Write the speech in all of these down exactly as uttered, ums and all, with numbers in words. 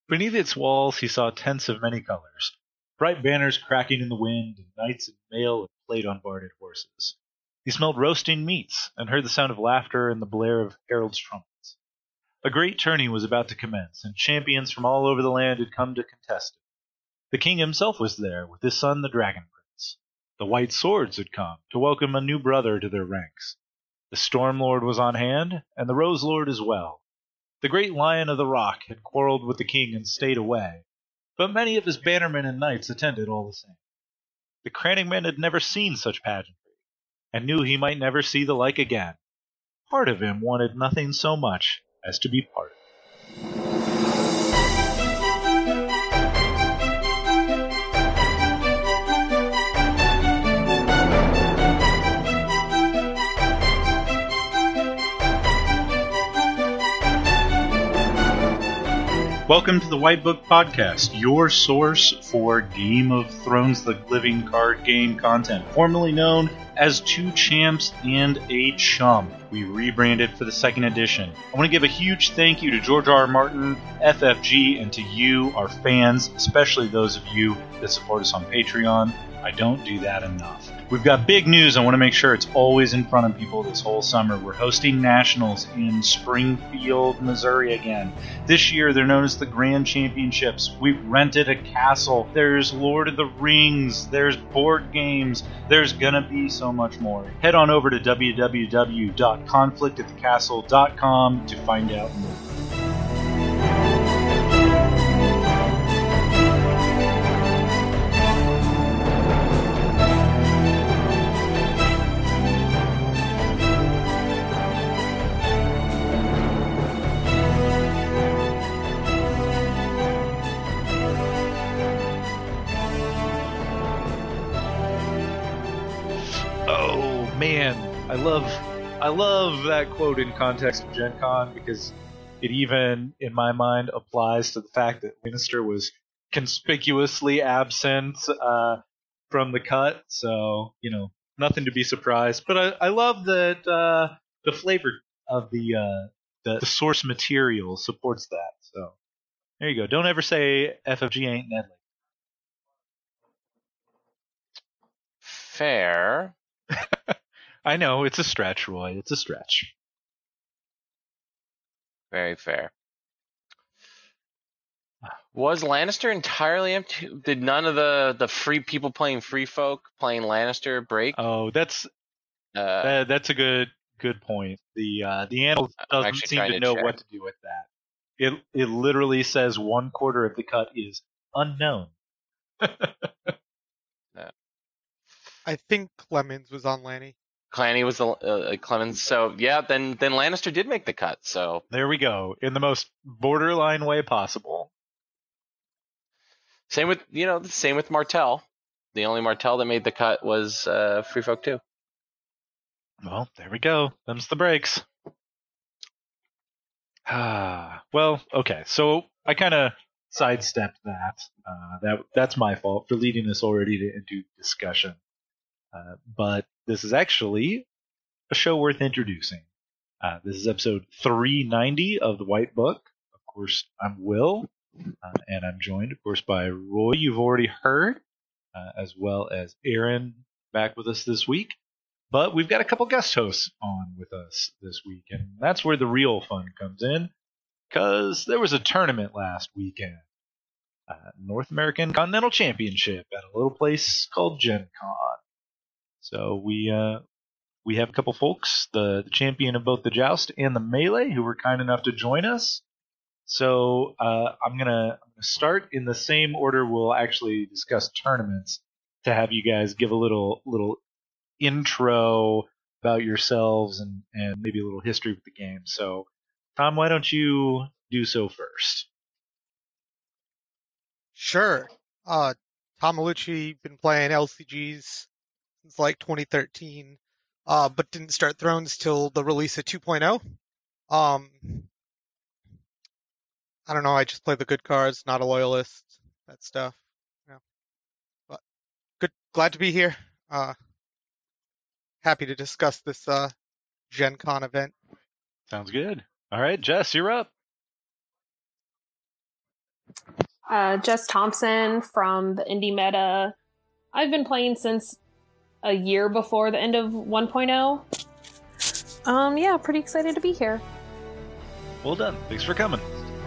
Beneath its walls he saw tents of many colors, bright banners cracking in the wind, and knights in mail and plate on barded horses. He smelled roasting meats, and heard the sound of laughter and the blare of heralds' trumpets. A great tourney was about to commence, and champions from all over the land had come to contest it. The king himself was there, with his son the Dragon Prince. The White Swords had come to welcome a new brother to their ranks. The Storm Lord was on hand, and the Rose Lord as well. The great Lion of the Rock had quarreled with the king and stayed away, but many of his bannermen and knights attended all the same. The Cranningman had never seen such pageantry, and knew he might never see the like again. Part of him wanted nothing so much as to be part of it. Welcome to the White Book Podcast, your source for Game of Thrones, the living card game content, formerly known as Two Champs and a Chump. We rebranded for the second edition. I want to give a huge thank you to George R. R. Martin, F F G, and to you, our fans, especially those of you that support us on Patreon. I don't do that enough. We've got big news. I want to make sure it's always in front of people this whole summer. We're hosting nationals in Springfield, Missouri again. This year, they're known as the Grand Championships. We've rented a castle. There's Lord of the Rings. There's board games. There's gonna be so much more. Head on over to w w w dot conflict at the castle dot com to find out more. Man, I love I love that quote in context of Gen Con because it even, in my mind, applies to the fact that Lannister was conspicuously absent uh, from the cut, so, you know, nothing to be surprised. But I, I love that uh, the flavor of the, uh, the the source material supports that. So there you go. Don't ever say F F G ain't Nedley. Fair. I know, it's a stretch, Roy. It's a stretch. Very fair. Was Lannister entirely empty? Did none of the, the free people playing Free Folk playing Lannister break? Oh, that's uh, uh, that's a good good point. The uh, the annals doesn't seem to, to know check. what to do with that. It it literally says one quarter of the cut is unknown. no. I think Clemens was on Lanny. Clanny was uh, uh, Clemens, so yeah, then then Lannister did make the cut. So there we go, in the most borderline way possible. Same with you know, same with Martell. The only Martell that made the cut was uh, Free Folk two. Well, there we go. Them's the breaks. Ah, well, okay. So I kind of sidestepped that. Uh, that that's my fault for leading us already to, into discussion. Uh, but this is actually a show worth introducing. Uh, this is episode three ninety of the White Book. Of course, I'm Will, uh, and I'm joined, of course, by Roy, you've already heard, uh, as well as Aaron, back with us this week. But we've got a couple guest hosts on with us this week, and that's where the real fun comes in, because there was a tournament last weekend. Uh, North American Continental Championship at a little place called Gen Con. So we uh, we have a couple folks, the, the champion of both the Joust and the Melee, who were kind enough to join us. So uh, I'm gonna, I'm gonna start in the same order we'll actually discuss tournaments to have you guys give a little little intro about yourselves and, and maybe a little history with the game. So Tom, why don't you do so first? Sure. Uh, Tom Malucci, been playing L C Gs since like twenty thirteen, uh, but didn't start Thrones till the release of two point oh. Um, I don't know, I just play the good cards, not a loyalist, that stuff. Yeah. But good, glad to be here. Uh, happy to discuss this uh, Gen Con event. Sounds good. All right, Jess, you're up. Uh, Jess Thompson from the Indie Meta. I've been playing since a year before the end of one point oh. Um, yeah, pretty excited to be here. Well done. Thanks for coming.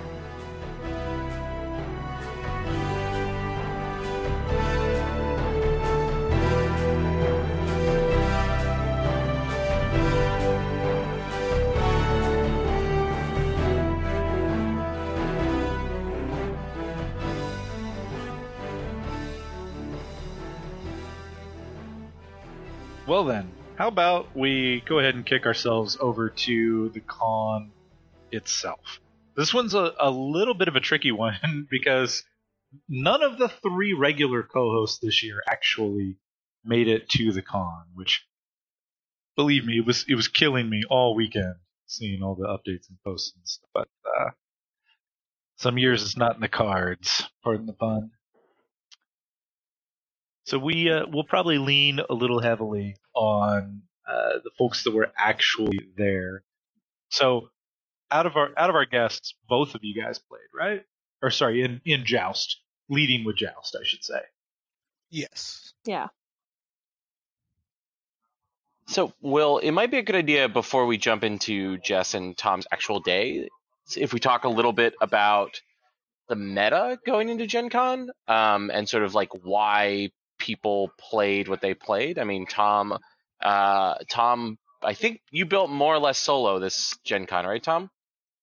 Well then, how about we go ahead and kick ourselves over to the con itself. This one's a, a little bit of a tricky one because none of the three regular co-hosts this year actually made it to the con, which, believe me, it was it was killing me all weekend seeing all the updates and posts and stuff. But uh, some years it's not in the cards. Pardon the pun. So we uh, will probably lean a little heavily on uh, the folks that were actually there. So out of our out of our guests, both of you guys played, right? Or sorry, in, in Joust, leading with Joust, I should say. Yes. Yeah. So, Will, it might be a good idea before we jump into Jess and Tom's actual day, if we talk a little bit about the meta going into Gen Con, um, and sort of like why people played what they played. I mean, Tom, uh, Tom, I think you built more or less solo this Gen Con, right, Tom?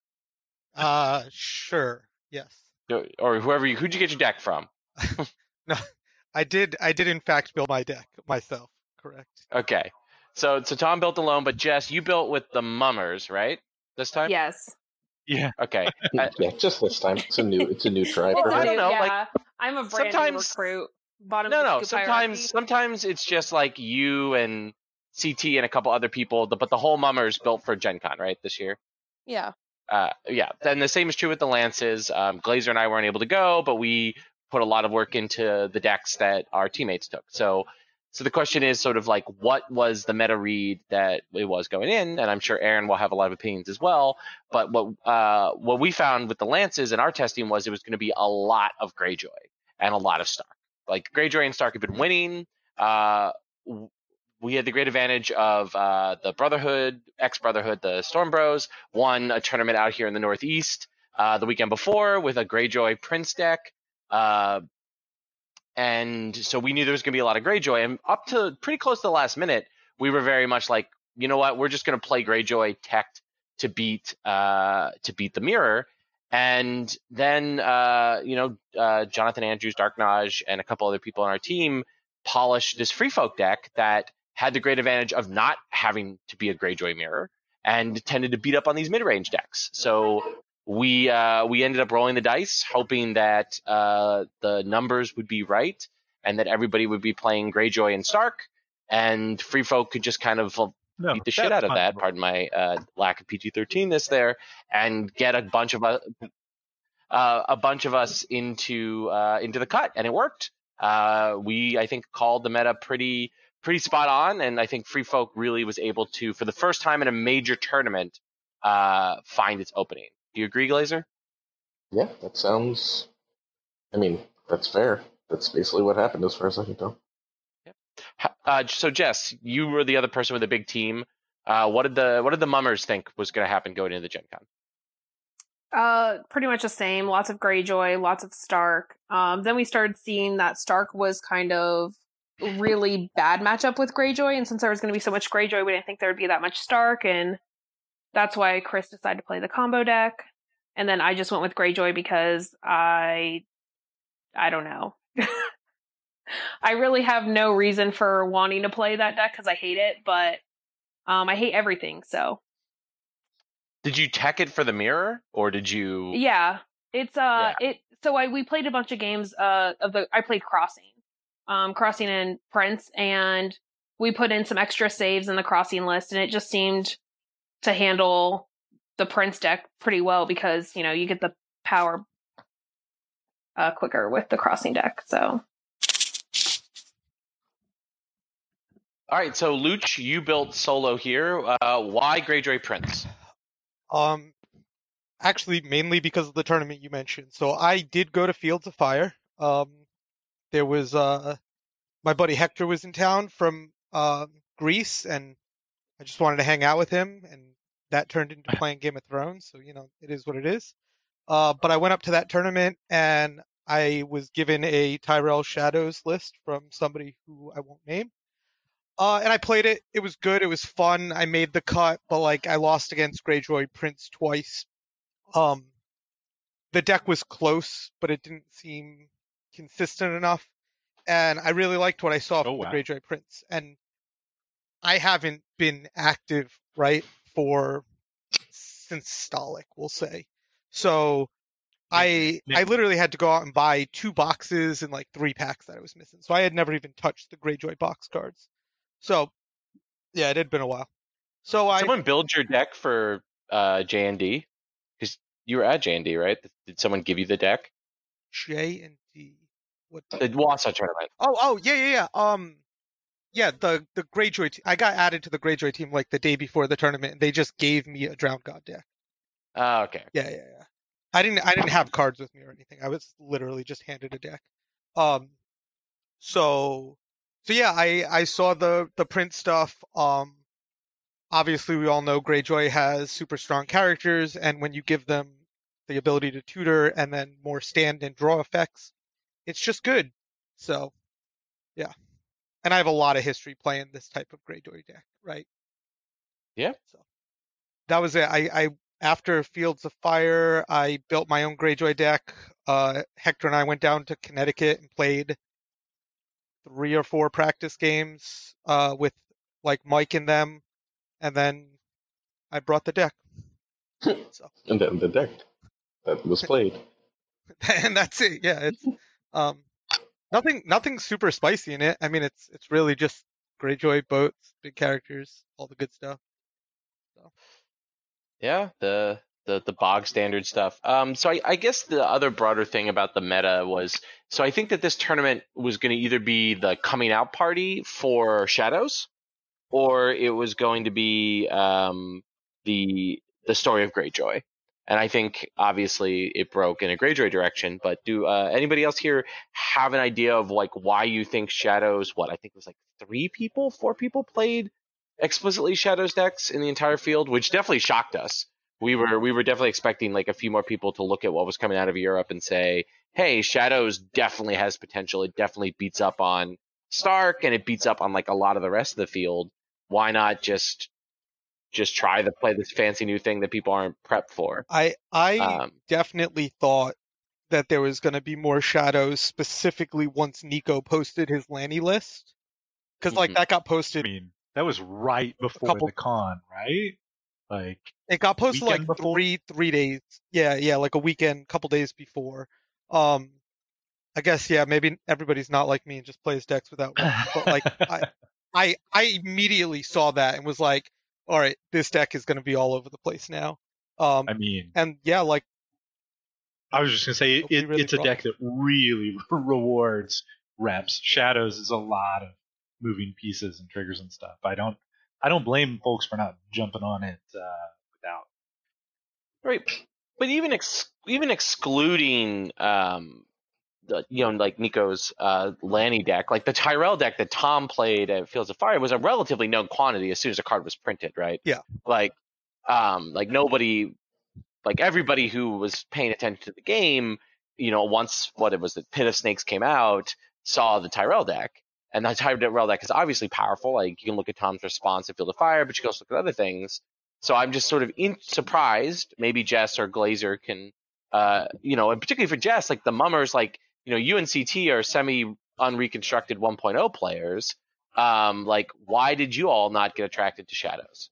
Uh, sure. Yes. Or whoever you, who'd you get your deck from? No, I did. I did in fact build my deck myself. Correct. Okay. So, so Tom built alone, but Jess, you built with the Mummers, right? This time? Yes. Yeah. Okay. I, yeah, just this time. It's a new. It's a new try. Well, for I me. don't know, Yeah. like, I'm a brand new sometimes- recruit. Bottom no, of the no. scoop Sometimes, hierarchy. sometimes it's just like you and C T and a couple other people, but the whole Mummers built for Gen Con, right, this year? Yeah. Uh, yeah. Then the same is true with the Lances. Um, Glazer and I weren't able to go, but we put a lot of work into the decks that our teammates took. So, so the question is sort of like, what was the meta read that it was going in? And I'm sure Aaron will have a lot of opinions as well. But what uh, what we found with the Lances in our testing was it was going to be a lot of Greyjoy and a lot of Stark. Like Greyjoy and Stark have been winning. Uh, we had the great advantage of uh, the Brotherhood, ex-Brotherhood, the Storm Bros, won a tournament out here in the Northeast uh, the weekend before with a Greyjoy Prince deck. Uh, and so we knew there was going to be a lot of Greyjoy. And up to pretty close to the last minute, we were very much like, you know what, we're just going to play Greyjoy teched to beat uh, to beat the Mirror. And then, uh, you know, uh, Jonathan Andrews, Dark Naj, and a couple other people on our team polished this Free Folk deck that had the great advantage of not having to be a Greyjoy Mirror and tended to beat up on these mid-range decks. So we uh, we ended up rolling the dice, hoping that uh, the numbers would be right and that everybody would be playing Greyjoy and Stark, and Free Folk could just kind of No, beat the shit out of that's that, fine. pardon my uh, lack of P G thirteen-ness there, and get a bunch of us, uh, a bunch of us into uh, into the cut, and it worked. Uh, we, I think, called the meta pretty pretty spot on, and I think Free Folk really was able to, for the first time in a major tournament, uh, find its opening. Do you agree, Glazer? Yeah, that sounds. I mean, that's fair. That's basically what happened, as far as I can tell. Uh, so Jess, you were the other person with a big team. Uh, what did the what did the Mummers think was going to happen going into the Gen Con? Uh, pretty much the same. Lots of Greyjoy, lots of Stark. Um, then we started seeing that Stark was kind of really bad matchup with Greyjoy, and since there was going to be so much Greyjoy, we didn't think there would be that much Stark, and that's why Chris decided to play the combo deck. And then I just went with Greyjoy because I, I don't know. I really have no reason for wanting to play that deck because I hate it, but um, I hate everything, so. Did you tech it for the Mirror, or did you? Yeah, it's uh, it. So I we played a bunch of games. Uh, of the I played Crossing, um, Crossing and Prince, and we put in some extra saves in the Crossing list, and it just seemed to handle the Prince deck pretty well because you know you get the power uh quicker with the Crossing deck. So. All right, so Luch, you built solo here. Uh, why Greyjoy Prince? Um, actually mainly because of the tournament you mentioned. So I did go to Fields of Fire. Um, there was uh, my buddy Hector was in town from uh, Greece, and I just wanted to hang out with him, and that turned into playing Game of Thrones. So you know, it is what it is. Uh, but I went up to that tournament, and I was given a Tyrell Shadows list from somebody who I won't name. Uh, and I played it. It was good. It was fun. I made the cut, but like I lost against Greyjoy Prince twice. Um, the deck was close, but it didn't seem consistent enough. And I really liked what I saw from Oh, wow. the Greyjoy Prince. And I haven't been active, right, for since Stalik, we'll say. So I Nick- I literally had to go out and buy two boxes and like three packs that I was missing. So I had never even touched the Greyjoy box cards. So yeah, it had been a while. So I Someone build your deck for uh, J and D? Because you were at J and D, right? Did someone give you the deck? J and D. What? The Wausau tournament. Oh, oh, yeah, yeah, yeah. Um, yeah, the the Greyjoy. Te- I got added to the Greyjoy team like the day before the tournament, and they just gave me a Drowned God deck. Oh, okay. Yeah, yeah, yeah. I didn't I didn't have cards with me or anything. I was literally just handed a deck. Um, so so yeah, I I saw the the print stuff. Um, obviously we all know Greyjoy has super strong characters, and when you give them the ability to tutor and then more stand and draw effects, it's just good. So yeah. And I have a lot of history playing this type of Greyjoy deck, right? Yeah. So that was it. I, I after Fields of Fire, I built my own Greyjoy deck. Uh, Hector and I went down to Connecticut and played three or four practice games uh, with like Mike in them, and then I brought the deck. So And then the deck that was played. and that's it. Yeah, it's um nothing nothing super spicy in it. I mean, it's it's really just Greyjoy boats, big characters, all the good stuff. So Yeah, the the the bog standard stuff. Um, so I, I guess the other broader thing about the meta was, so I think that this tournament was going to either be the coming out party for Shadows, or it was going to be um, the the story of Greyjoy. And I think obviously it broke in a Greyjoy direction. But do uh, anybody else here have an idea of like why you think Shadows? What I think it was like three people, four people played explicitly Shadows decks in the entire field, which definitely shocked us. We were we were definitely expecting like a few more people to look at what was coming out of Europe and say, "Hey, Shadows definitely has potential. It definitely beats up on Stark and it beats up on like a lot of the rest of the field. Why not just just try to play this fancy new thing that people aren't prepped for?" I I Um, definitely thought that there was going to be more Shadows, specifically once Nico posted his Lanny list, because like Mhm. that got I posted. mean, that was right before couple- the con, right? Like, It got posted like weekend before? three three days. Yeah, yeah, like a weekend, couple days before. Um, I guess yeah, maybe everybody's not like me and just plays decks without one. But like I, I I immediately saw that and was like, all right, this deck is going to be all over the place now. Um, I mean, and yeah, like I was just gonna say Hopefully it, really it's a draw. deck that really rewards reps. Shadows is a lot of moving pieces and triggers and stuff. I don't, I don't blame folks for not jumping on it uh, without. right, but even ex- even excluding um, the, you know, like Nico's uh, Lanny deck, like the Tyrell deck that Tom played at Fields of Fire was a relatively known quantity as soon as a card was printed, right? Yeah. Like, um, like nobody, like everybody who was paying attention to the game, you know, once what it was, the Pit of Snakes came out, saw the Tyrell deck, and the Tyrell deck is obviously powerful. Like you can look at Tom's response at Field of Fire, but you can also look at other things. So I'm just sort of in, surprised. Maybe Jess or Glazer can, uh, you know, and particularly for Jess, like the Mummers, like, you know, U N C T are semi unreconstructed one point oh players. Um, like, why did you all not get attracted to Shadows?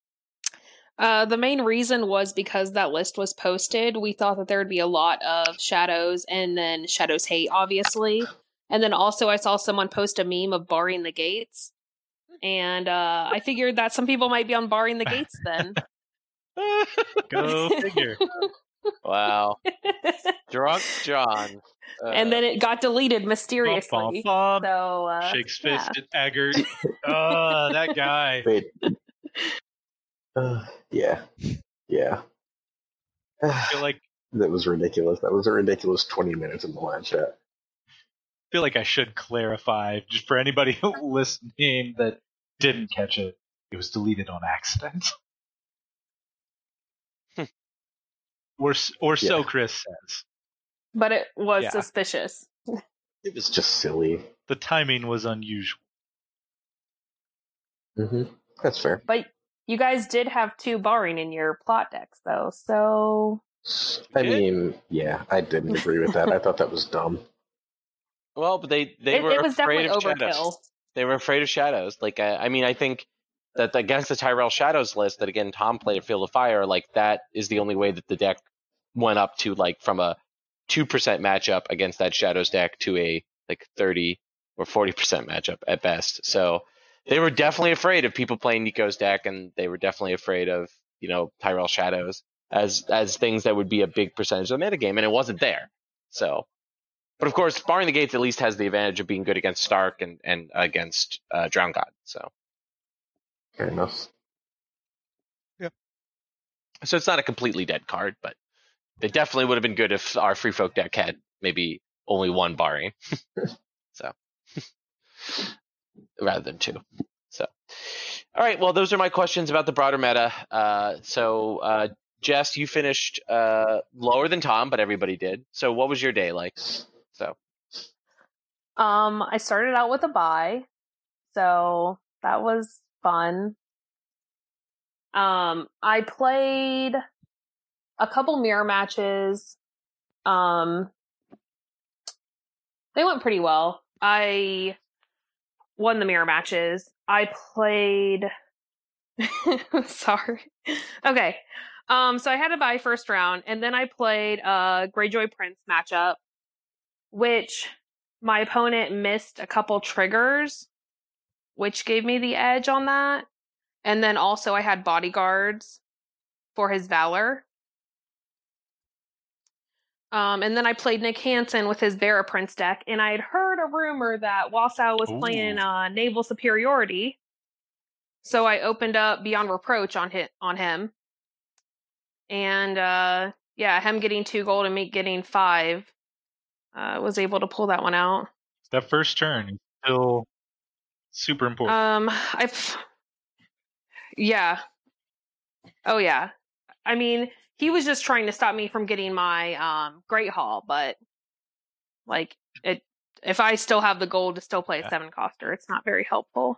Uh, the main reason was because that list was posted. We thought that there would be a lot of Shadows and then Shadows hate, obviously. And then also I saw someone post a meme of barring the gates. And uh, I figured that some people might be on barring the gates then. Go figure. Wow, drunk John. Uh, And then it got deleted Bum, mysteriously. bum, bum. So, uh, Shakes yeah. fist at Eggert. Oh, that guy. Wait. Uh, yeah. Yeah. I feel like That was ridiculous. That was a ridiculous twenty minutes in the live chat. feel like I should clarify just for anybody listening that didn't catch it. It was deleted on accident. or s- or so Yeah. Chris says. But it was Yeah. suspicious. It was just silly. The timing was unusual. Mm-hmm. That's fair. But you guys did have two barring in your plot decks, though. So I did? mean, yeah, I didn't agree with that. I thought that was dumb. Well, but they they it, were it was afraid definitely of overkill. shadows. They were afraid of shadows. Like I, I mean, I think that against the Tyrell Shadows list that again Tom played at Field of Fire, like that is the only way that the deck went up to like from a two percent matchup against that Shadows deck to a like thirty or forty percent matchup at best. So they were definitely afraid of people playing Nico's deck, and they were definitely afraid of you know Tyrell Shadows as as things that would be a big percentage of the metagame, and it wasn't there. So. But of course, Barring the Gates at least has the advantage of being good against Stark and, and against uh, Drown God. So, Fair enough. so it's not a completely dead card, but it definitely would have been good if our Free Folk deck had maybe only one Barring, so rather than two. So, all right. Well, those are my questions about the broader meta. Uh, so, uh, Jess, you finished uh, lower than Tom, but everybody did. So, what was your day like? So, Um, I started out with a bye, so that was fun. Um, I played a couple mirror matches. Um, they went pretty well. I won the mirror matches. I played. Sorry. Okay. Um, so I had a bye first round, and then I played a Greyjoy Prince matchup, which my opponent missed a couple triggers, which gave me the edge on that. And then also I had bodyguards for his Valor. Um, and then I played Nick Hansen with his Vera Prince deck, and I had heard a rumor that Wausau was Ooh. playing uh, Naval Superiority. So I opened up Beyond Reproach on hit on him. And uh, yeah, him getting two gold and me getting five. Uh, was able to pull that one out. That first turn is still super important. Um, I've, yeah. Oh yeah. I mean, he was just trying to stop me from getting my um Great Hall, but like it, if I still have the gold to still play a Yeah. seven coster, it's not very helpful.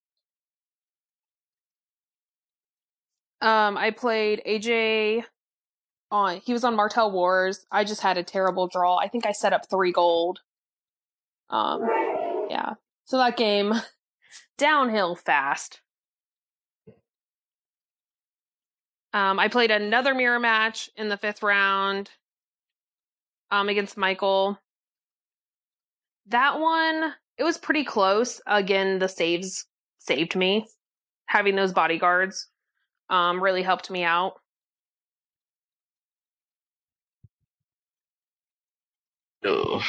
Um, I played A J on. He was on Martell Wars. I just had a terrible draw. I think I set up three gold. Um, yeah. So that game downhill fast. Um, I played another mirror match in the fifth round um, against Michael. That one, it was pretty close. Again, the saves saved me. Having those bodyguards um, really helped me out. Ugh.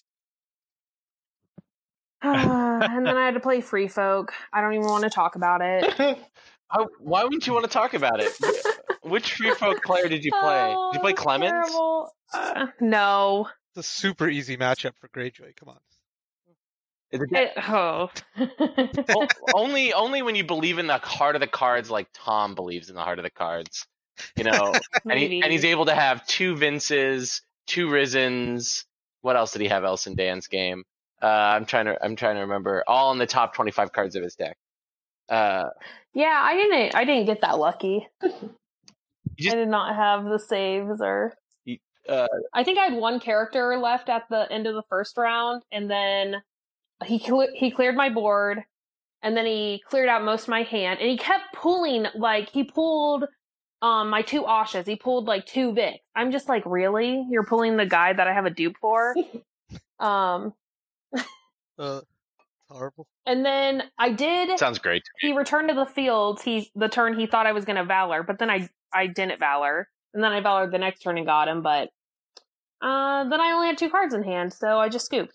And then I had to play Free Folk. I don't even want to talk about it. How, why wouldn't you want to talk about it? Which Free Folk player did you play? Oh, Did you play it's Clemens? terrible. Uh, no. It's a super easy matchup for Greyjoy. Come on. Is it- It, oh. O- only only when you believe in the heart of the cards like Tom believes in the heart of the cards. You know, and, he, Maybe. and he's able to have two Vinces, two Risens. What else did he have else in Dan's game? Uh, I'm trying to I'm trying to remember. All in the top twenty-five cards of his deck. Uh, Yeah, I didn't. I didn't get that lucky. just- I did not have the saves, or You- uh, I think I had one character left at the end of the first round, and then he cle- he cleared my board, and then he cleared out most of my hand, and he kept pulling. Like he pulled um my two Ashas. He pulled like two Vics. I'm just like, really? You're pulling the guy that I have a dupe for? um, Uh, horrible. and then I did. sounds great. He returned to the field. He the turn he thought I was going to Valor, but then I I didn't Valor, and then I Valored the next turn and got him. But uh, then I only had two cards in hand, so I just scooped.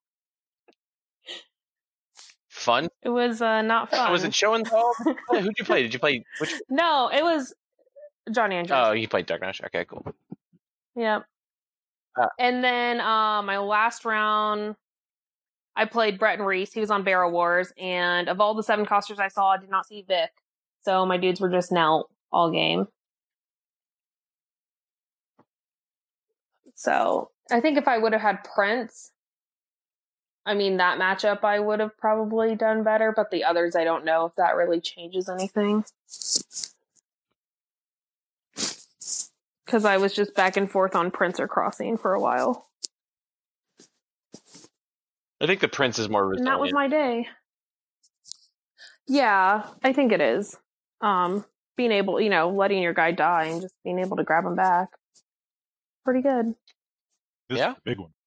Fun. It was uh, not fun. Was it show and tell? Who'd you play? Did you play which? No, it was John Andrews. Oh, he played Dark Nash. Okay, cool. Yep. Uh, and then uh, my last round, I played Brett and Reese. He was on Barrow Wars, and of all the seven costers I saw, I did not see Vic. So my dudes were just knelt all game. So I think if I would have had Prince, I mean, that matchup I would have probably done better, but the others, I don't know if that really changes anything. Because I was just back and forth on Prince or Crossing for a while. I think the Prince is more resilient. And that was my day. Yeah, I think it is. Um, being able, you know, letting your guy die and just being able to grab him back. Pretty good. This Yeah. is a big one.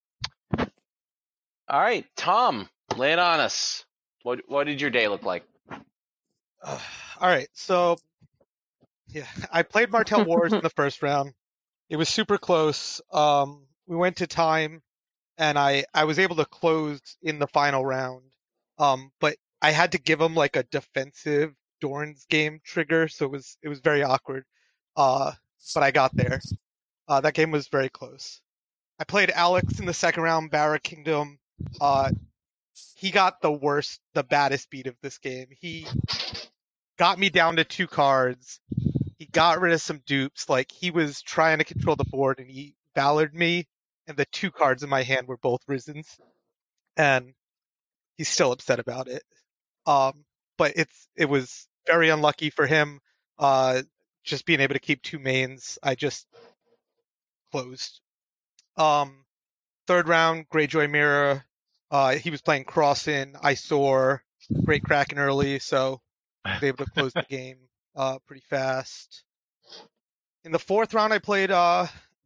All right, Tom, lay it on us. What what did your day look like? Uh, all right, so yeah, I played Martell Wars in the first round. It was super close. Um, we went to time, and I I was able to close in the final round. Um, but I had to give him like a defensive Dorn's game trigger, so it was it was very awkward. Uh, but I got there. Uh, that game was very close. I played Alex in the second round, Barra Kingdom. Uh, he got the worst, the baddest beat of this game. He got me down to two cards. He got rid of some dupes. Like, he was trying to control the board, and he Ballard'd me, and the two cards in my hand were both Risens. And he's still upset about it. Um, but it's it was very unlucky for him. Uh, just being able to keep two mains, I just closed. Um, third round, Greyjoy Mirror. Uh, he was playing Crossin. I saw Great Kraken early, so I was able to close the game uh, pretty fast. In the fourth round, I played uh,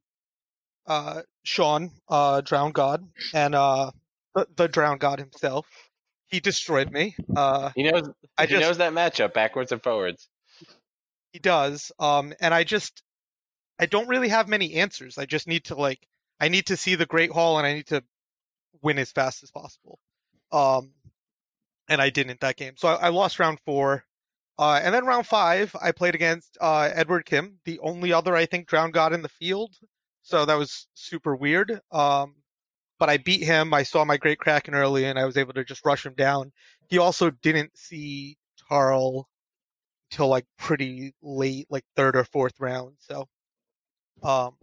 uh, Sean, uh, Drowned God, and uh, the, the Drowned God himself. He destroyed me. Uh, He knows I he just knows that matchup backwards and forwards. he does. Um, and I just I don't really have many answers. I just need to like I need to see the Great Hall, and I need to win as fast as possible. Um, and I didn't that game, so I, I lost round four. Uh, and then round five, I played against uh, Edward Kim, the only other I think Drowned God in the field. So that was super weird. Um, but I beat him. I saw my Great Kraken early, and I was able to just rush him down. He also didn't see Tarl till like pretty late, like third or fourth round. So, um,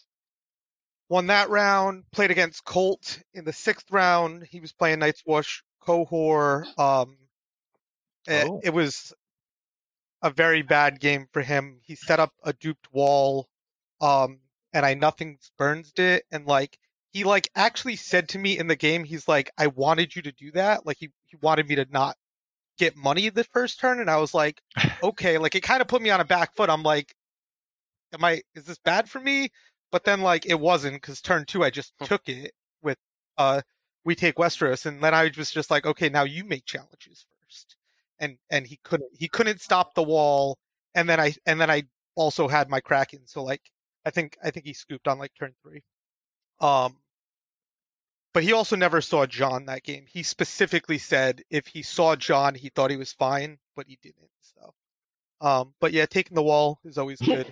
won that round. Played against Colt in the sixth round. He was playing Night's Watch Cohor. Um, it, Oh. it was a very bad game for him. He set up a duped wall, um, and I nothing burns it, and like he like actually said to me in the game, he's like, I wanted you to do that. Like he, he wanted me to not get money the first turn, and I was like, okay, like it kind of put me on a back foot. I'm like, am I is this bad for me? But then like it wasn't, because turn two I just took it with uh we take Westeros, and then I was just like, okay, now you make challenges first. And and he couldn't he couldn't stop the wall, and then I and then I also had my Kraken, so like I think I think he scooped on like turn three. Um but he also never saw John that game. He specifically said if he saw John, he thought he was fine, but he didn't. So um but yeah, taking the wall is always good.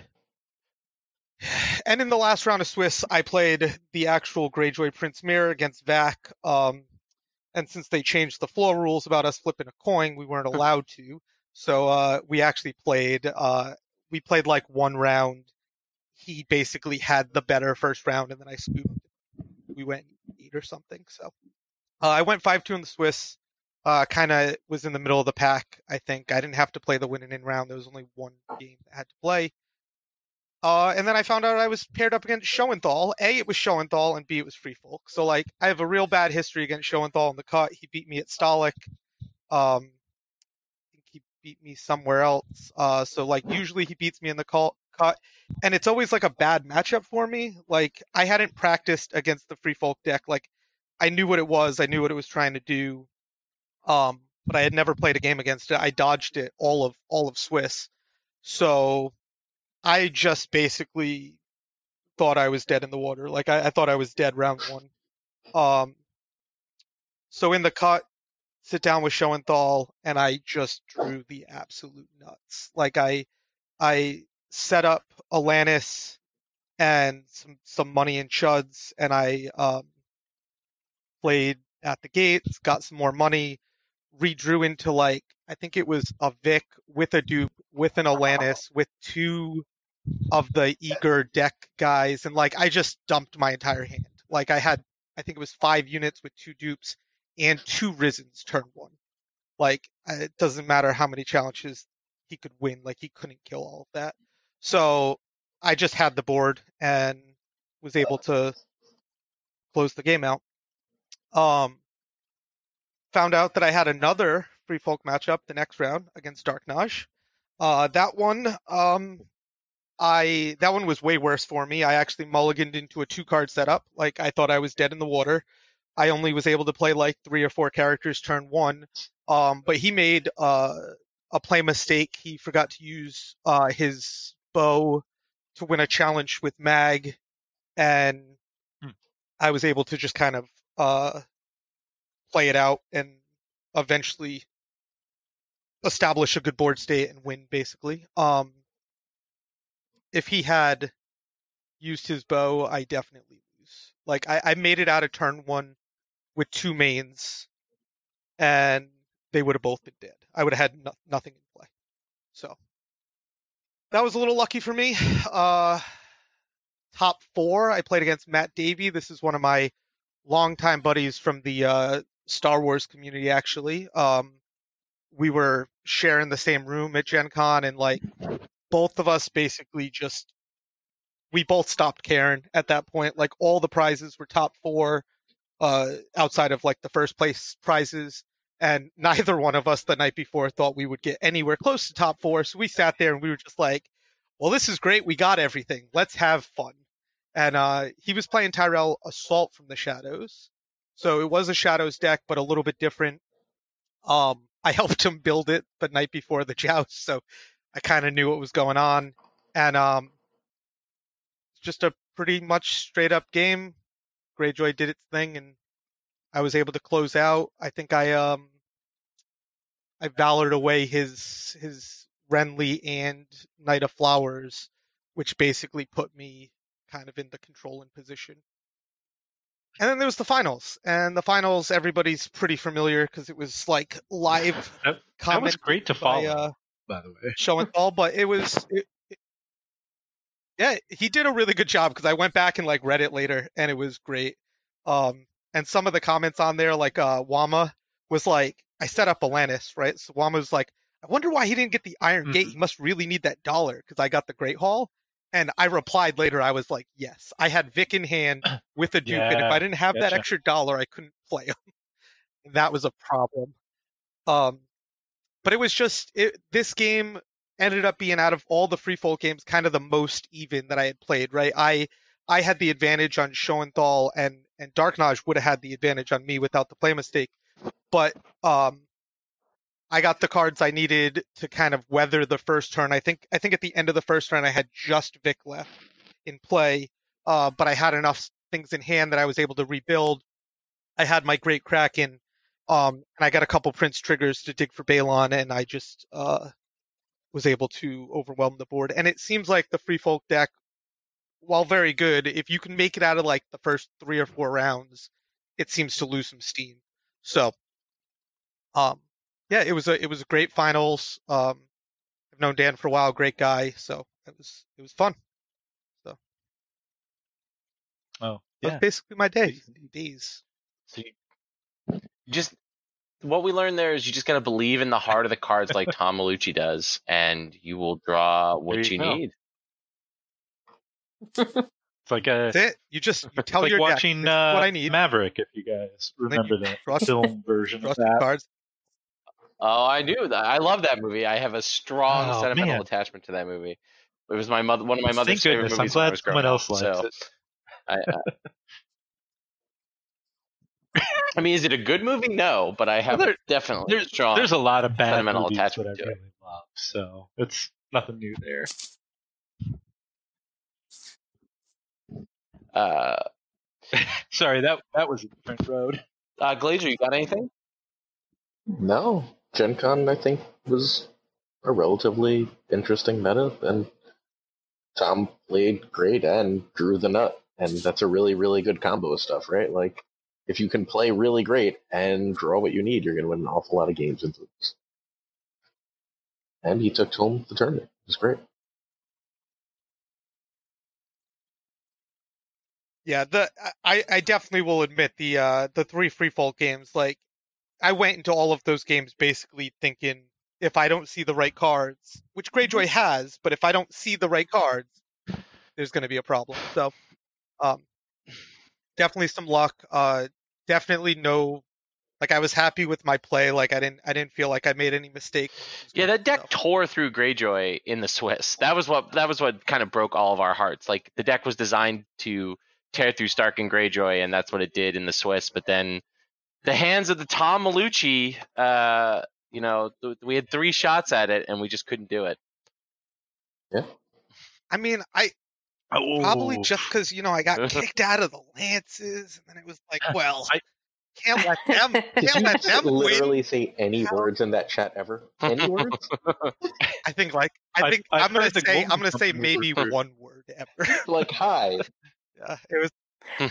And in the last round of Swiss, I played the actual Greyjoy Prince Mirror against Vac. Um, and since they changed the floor rules about us flipping a coin, we weren't allowed to. So uh, we actually played. Uh, we played like one round. He basically had the better first round, and then I scooped. We went eight or something. So uh, I went five two in the Swiss. Uh, kind of was in the middle of the pack. I think I didn't have to play the win and in round. There was only one game that I had to play. Uh, and then I found out I was paired up against Schoenthal. A, it was Schoenthal, and B, it was Free Folk. So, like, I have a real bad history against Schoenthal in the cut. He beat me at Stalik. Um, I think he beat me somewhere else. Uh, so, like, usually he beats me in the call, cut. And it's always, like, a bad matchup for me. Like, I hadn't practiced against the Free Folk deck. Like, I knew what it was. I knew what it was trying to do. Um, but I had never played a game against it. I dodged it all of all of Swiss. So I just basically thought I was dead in the water. Like I, I thought I was dead round one. Um, so in the cut, sit down with Schoenthal, and I just drew the absolute nuts. Like I, I set up Alanis and some some money in chuds, and I um, played at the gates, got some more money, redrew into like I think it was a Vic with a dupe with an Alanis with two of the eager deck guys, and like I just dumped my entire hand. Like I had I think it was five units with two dupes and two Risens turn one. Like it doesn't matter how many challenges he could win, like he couldn't kill all of that. So I just had the board and was able to close the game out. Um, found out that I had another Free Folk matchup the next round against Dark Naj. Uh, that one, um, I that one was way worse for me. I actually mulliganed into a two card setup. Like I thought I was dead in the water. I only was able to play like three or four characters turn one. Um, but he made uh, a play mistake. He forgot to use uh, his bow to win a challenge with Mag, and Hmm. I was able to just kind of uh, play it out and eventually establish a good board state and win, basically. Um, if he had used his bow, I definitely lose. Like I, I made it out of turn one with two mains, and they would have both been dead. I would have had no, nothing in play. So that was a little lucky for me. Uh, top four, I played against Matt Davey. This is one of my longtime buddies from the uh, Star Wars community, actually. Um, we were sharing the same room at Gen Con, and like both of us basically just we both stopped caring at that point. Like all the prizes were top four, uh, outside of like the first place prizes, and neither one of us the night before thought we would get anywhere close to top four. So we sat there and we were just like, well, this is great. We got everything. Let's have fun. And uh, he was playing Tyrell Assault from the Shadows. So it was a Shadows deck, but a little bit different. Um, I helped him build it the night before the joust, so I kind of knew what was going on. And um, just a pretty much straight up game. Greyjoy did its thing, and I was able to close out. I think I um I valored away his his Renly and Knight of Flowers, which basically put me kind of in the controlling position. And then there was the finals, and the finals everybody's pretty familiar because it was like live That, that was comment great to by follow, uh, by the way. Show and Tell, but it was it, it- yeah, he did a really good job because I went back and like read it later, and it was great. Um, and some of the comments on there, like uh, Wama was like, I set up Alanis, right? So Wama was like, I wonder why he didn't get the Iron Gate. Mhm. He must really need that dollar because I got the Great Hall. And I replied later, I was like, yes, I had Vic in hand with a Duke, and if Yeah, I didn't have that gotcha. extra dollar, I couldn't play him. That was a problem. Um, but it was just it, this game ended up being, out of all the free folk games, kind of the most even that I had played. Right, I I had the advantage on Schoenthal, and and Dark Naj would have had the advantage on me without the play mistake. But um, I got the cards I needed to kind of weather the first turn. I think I think at the end of the first turn I had just Vic left in play, uh, but I had enough things in hand that I was able to rebuild. I had my Great Kraken, um, and I got a couple Prince triggers to dig for Balon, and I just uh, was able to overwhelm the board. And it seems like the Free Folk deck, while very good, if you can make it out of like the first three or four rounds, it seems to lose some steam. So, um, yeah, it was a it was a great finals. Um, I've known Dan for a while, great guy. So it was it was fun. So Oh, that's yeah. basically my day. Please, indeed. Days. So you just what we learned there is you just gotta believe in the heart of the cards like Tom Malucci does, and you will draw what There you, you go. need. It's like a That's it. You just you it's tell like your watching deck, this is what uh, I need. Maverick, if you guys then you remember that trust- film version of Trust your that. cards. Oh, I knew that. I love that movie. I have a strong Oh, sentimental man. attachment to that movie. It was my mother, one of my mother's Thank favorite goodness. I'm movies when I glad was growing someone up. else likes So, it. I, I, I mean, is it a good movie? No, but I have Well, there- definitely There's, strong. there's a lot of bad sentimental movies attachment that I to it. really love, so it's nothing new there. Uh, Sorry, that that was a different road. uh, Glazer, you got anything? No, Gen Con, I think, was a relatively interesting meta, and Tom played great and drew the nut, and that's a really, really good combo of stuff, right? Like, if you can play really great and draw what you need, you're going to win an awful lot of games in threes. And he took home the tournament. It was great. Yeah, the I, I definitely will admit the uh the three free fall games, like I went into all of those games basically thinking if I don't see the right cards, which Greyjoy has, but if I don't see the right cards, there's going to be a problem. So, um, definitely some luck. Uh, definitely no, like I was happy with my play. Like I didn't, I didn't feel like I made any mistake. Yeah, that deck So, tore through Greyjoy in the Swiss. That was what that was what kind of broke all of our hearts. Like the deck was designed to tear through Stark and Greyjoy, and that's what it did in the Swiss. But then the hands of the Tom Malucci, uh, you know, th- we had three shots at it, and we just couldn't do it. Yeah. I mean, I Oh. probably just because you know I got kicked out of the Lances, and then it was like, well, I- can't let them, Did can't you let them literally win. say any How- words in that chat ever? Any words? I think like I I- think I've I'm gonna heard the say golden I'm gonna say company maybe refer- one word ever. Like, hi. Yeah, it was.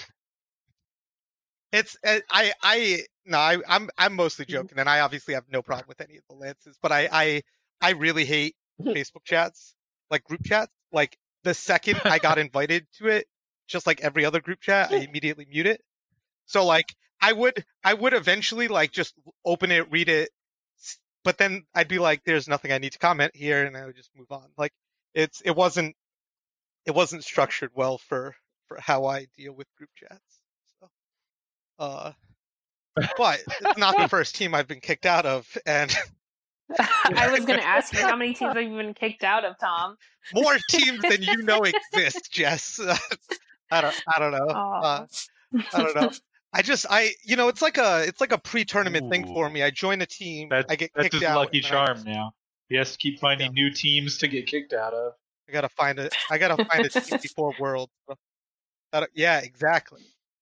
It's uh, I I no I I'm I'm mostly joking, and I obviously have no problem with any of the Lances, but I I I really hate Facebook chats, like group chats. Like the second I got invited to it, just like every other group chat, I immediately mute it. So like I would I would eventually like just open it, read it, s- but then I'd be like, there's nothing I need to comment here, and I would just move on. Like it's it wasn't it wasn't structured well for for how I deal with group chats. So, uh, but it's not the first team I've been kicked out of, and I was going to ask you how many teams have you been kicked out of, Tom? more teams than you know exist, Jess. I don't I don't know. Aw. Uh, I don't know. I just I you know it's like a it's like a pre-tournament thing for Ooh. me. I join a team, That, I get that's kicked his out. lucky and then charm I, now. He has to keep finding out. new teams to get kicked out of. I gotta find a I gotta find a team before Worlds. So, I don't- yeah, exactly.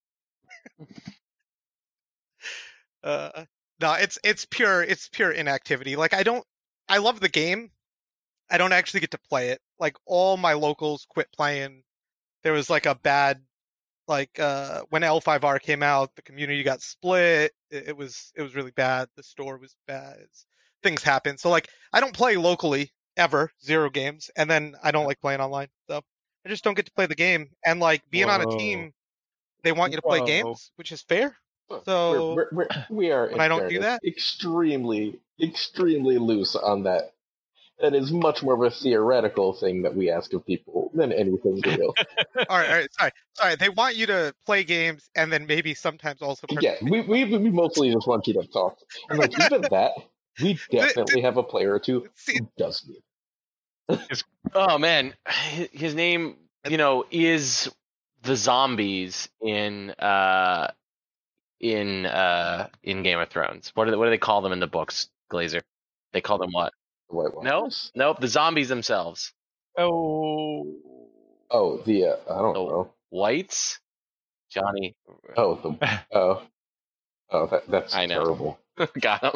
Uh, no, it's it's pure it's pure inactivity. Like I don't I love the game. I don't actually get to play it. Like all my locals quit playing. There was like a bad like uh when L five R came out, the community got split. It, it was it was really bad. The store was bad. It's, things happen. So like I don't play locally ever, zero games, and then I don't like playing online. So I just don't get to play the game. And like being on a Whoa. team, they want you to play Whoa. games, which is fair. We're, So we're, we're, we are, when in I don't do fairness, that? extremely, extremely loose on that. That is much more of a theoretical thing that we ask of people than anything real. all right, all right, sorry, sorry. They want you to play games and then maybe sometimes also Yeah, participate. we, we we mostly just want you to talk. And like even that, we definitely have a player or two See, who does need. Oh man, Hi- his name, you know, is the zombies in uh in uh in Game of Thrones. What do they, what do they call them in the books, Glazer? They call them what? The White Nope, Walkers? nope, the zombies themselves. Oh. Oh, the uh, I don't The know. whites, Johnny. Oh, the oh, oh, that, that's I know. terrible. Got him.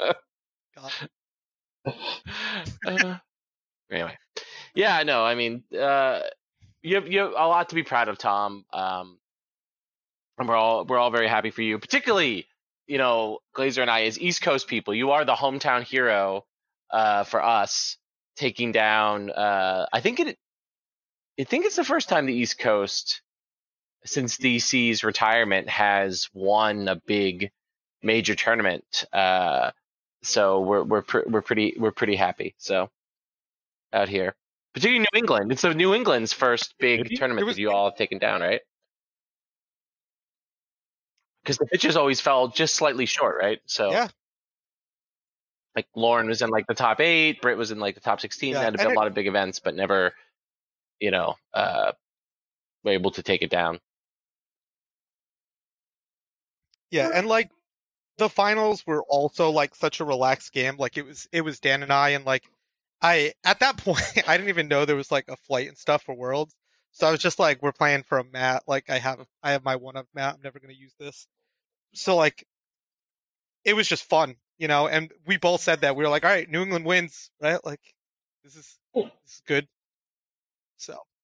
God. uh, anyway, yeah, no, I mean, uh, you have you have a lot to be proud of, Tom. Um, and we're all we're all very happy for you, particularly, you know, Glazer and I as East Coast people. You are the hometown hero uh, for us, taking down. Uh, I think it. I think it's the first time the East Coast, since D C's retirement, has won a big major tournament. Uh, so we're we're pr- we're pretty we're pretty happy. So out here, particularly New England. It's the New England's first big Maybe? tournament It was- that you all have taken down, right? Because the pitches always fell just slightly short, right? So Yeah. like Lauren was in like the top eight, Britt was in like the top sixteen. Yeah, They had and a it- lot of big events, but never, you know, uh, were able to take it down. Yeah, and like the finals were also like such a relaxed game. Like it was it was Dan and I, and like I at that point I didn't even know there was like a flight and stuff for Worlds. So I was just like, we're playing for a mat. Like I have I have my one of mat. I'm never gonna use this. So like it was just fun, you know. And we both said that we were like, all right, New England wins, right? Like this is this is good. So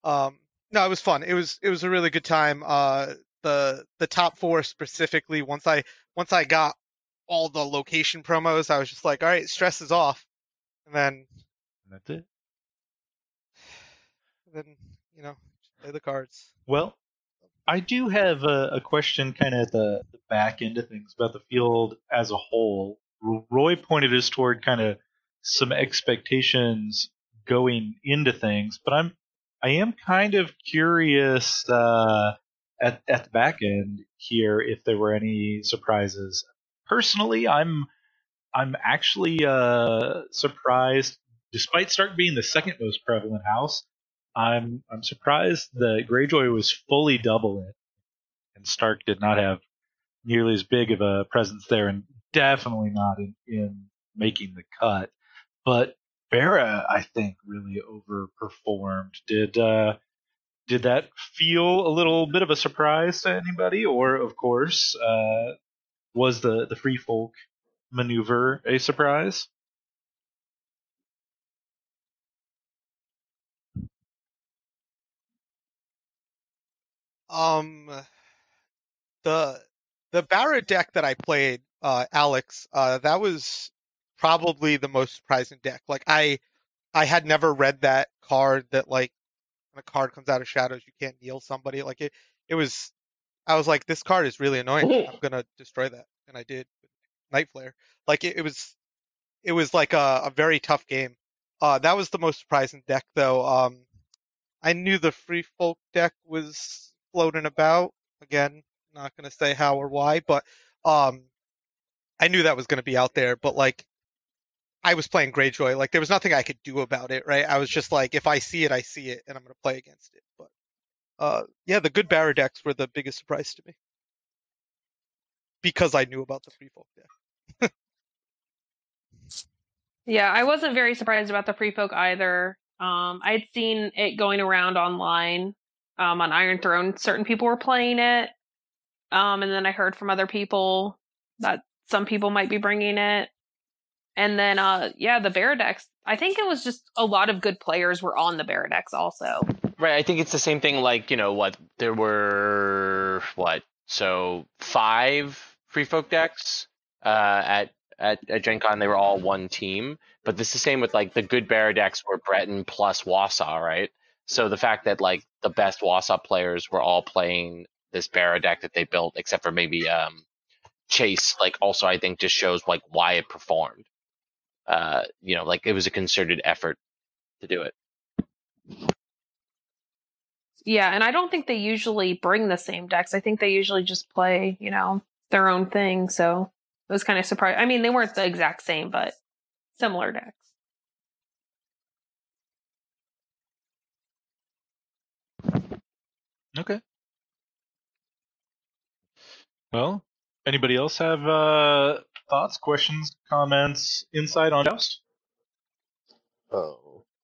Um, no, it was fun. It was it was a really good time. Uh, the the top four specifically. Once I once I got all the location promos, I was just like, all right, stress is off. And then That's it. then you know play the cards. Well, I do have a, a question kind of at the, the back end of things about the field as a whole. Roy pointed us toward kind of some expectations going into things, but I'm I am kind of curious uh, at at the back end here if there were any surprises. Personally, I'm I'm actually uh, surprised, despite Stark being the second most prevalent house. I'm I'm surprised that Greyjoy was fully double it, and Stark did not have nearly as big of a presence there, and definitely not in, in making the cut. But Barra, I think, really overperformed. Did uh, did that feel a little bit of a surprise to anybody, or of course, uh, was the the Free Folk maneuver a surprise? Um, the the Barra deck that I played, uh, Alex, uh, that was probably the most surprising deck. Like I I had never read that card that like when a card comes out of shadows you can't kneel somebody. Like it it was I was like, this card is really annoying. I'm gonna destroy that, and I did. Night Flare. Like it, it was it was like a, a very tough game. Uh, that was the most surprising deck though. Um, I knew the Free Folk deck was floating about. Again, not gonna say how or why, but um, I knew that was gonna be out there. But like, I was playing Greyjoy. Like there was nothing I could do about it, right? I was just like, if I see it, I see it, and I'm gonna play against it. But uh, yeah, the good Barra decks were the biggest surprise to me because I knew about the Free Folk deck. Yeah, I wasn't very surprised about the Free Folk either. Um, I'd seen it going around online um, on Iron Throne. Certain people were playing it. Um, and then I heard from other people that some people might be bringing it. And then, uh, yeah, the Barra decks. I think it was just a lot of good players were on the Barra decks also. Right. I think it's the same thing. Like, you know, what there were, what? So five Free Folk decks uh, at, at, at Gen Con. They were all one team. But this is the same with like the good Barra decks were Breton plus Wausau, right? So the fact that like the best Wausau players were all playing this Barra deck that they built, except for maybe um, Chase, like also I think just shows like why it performed. Uh, you know, like it was a concerted effort to do it. Yeah, and I don't think they usually bring the same decks. I think they usually just play, you know, their own thing. So it was kind of surprising. I mean, they weren't the exact same, but similar decks. Okay. Well, anybody else have uh, thoughts, questions, comments, insight on Joust? Oh.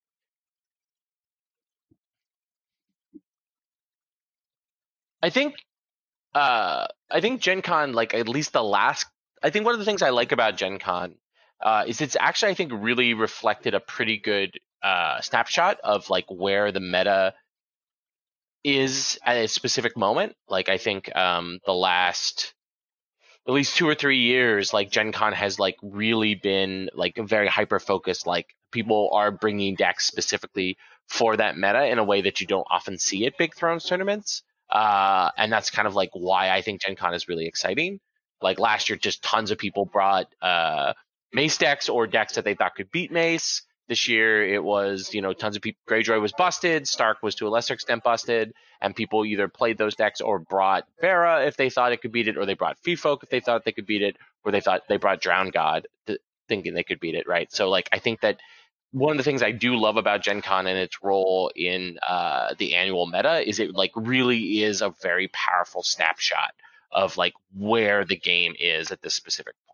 I think, uh, I think Gen Con, like at least the last, I think one of the things I like about Gen Con uh, is it's actually, I think, really reflected a pretty good uh, snapshot of like where the meta is at a specific moment. Like I think um, the last at least two or three years, like Gen Con has like really been like very hyper focused. Like people are bringing decks specifically for that meta in a way that you don't often see at Big Thrones tournaments. Uh, and that's kind of like why I think Gen Con is really exciting. Like last year, just tons of people brought uh, Mace decks or decks that they thought could beat Mace. This year, it was, you know, tons of people. Greyjoy was busted. Stark was to a lesser extent busted. And people either played those decks or brought Barra if they thought it could beat it, or they brought Free Folk if they thought they could beat it, or they thought they brought Drowned God to, thinking they could beat it, right? So, like, I think that one of the things I do love about Gen Con and its role in uh, the annual meta is it, like, really is a very powerful snapshot of, like, where the game is at this specific point.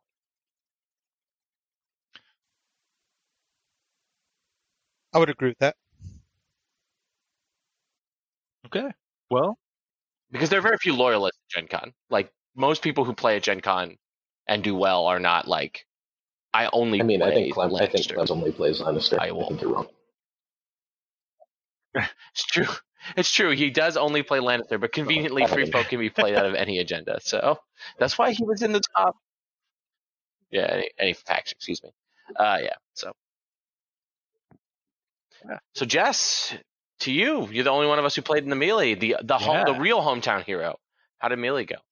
I would agree with that. Okay. Well, because there are very few loyalists at Gen Con. Like most people who play at Gen Con and do well are not like, I only. I mean, play I think Clem, I think Lannister. Clem's only plays Lannister. I I will. think you're wrong. It's true. It's true. He does only play Lannister, but conveniently, Free Folk can be played out of any agenda. So that's why he was in the top. Yeah, any, any faction, excuse me. Uh, yeah. So, yeah. So Jess, to you, you're the only one of us who played in the melee, the the home, Yeah. the real hometown hero. How did melee go?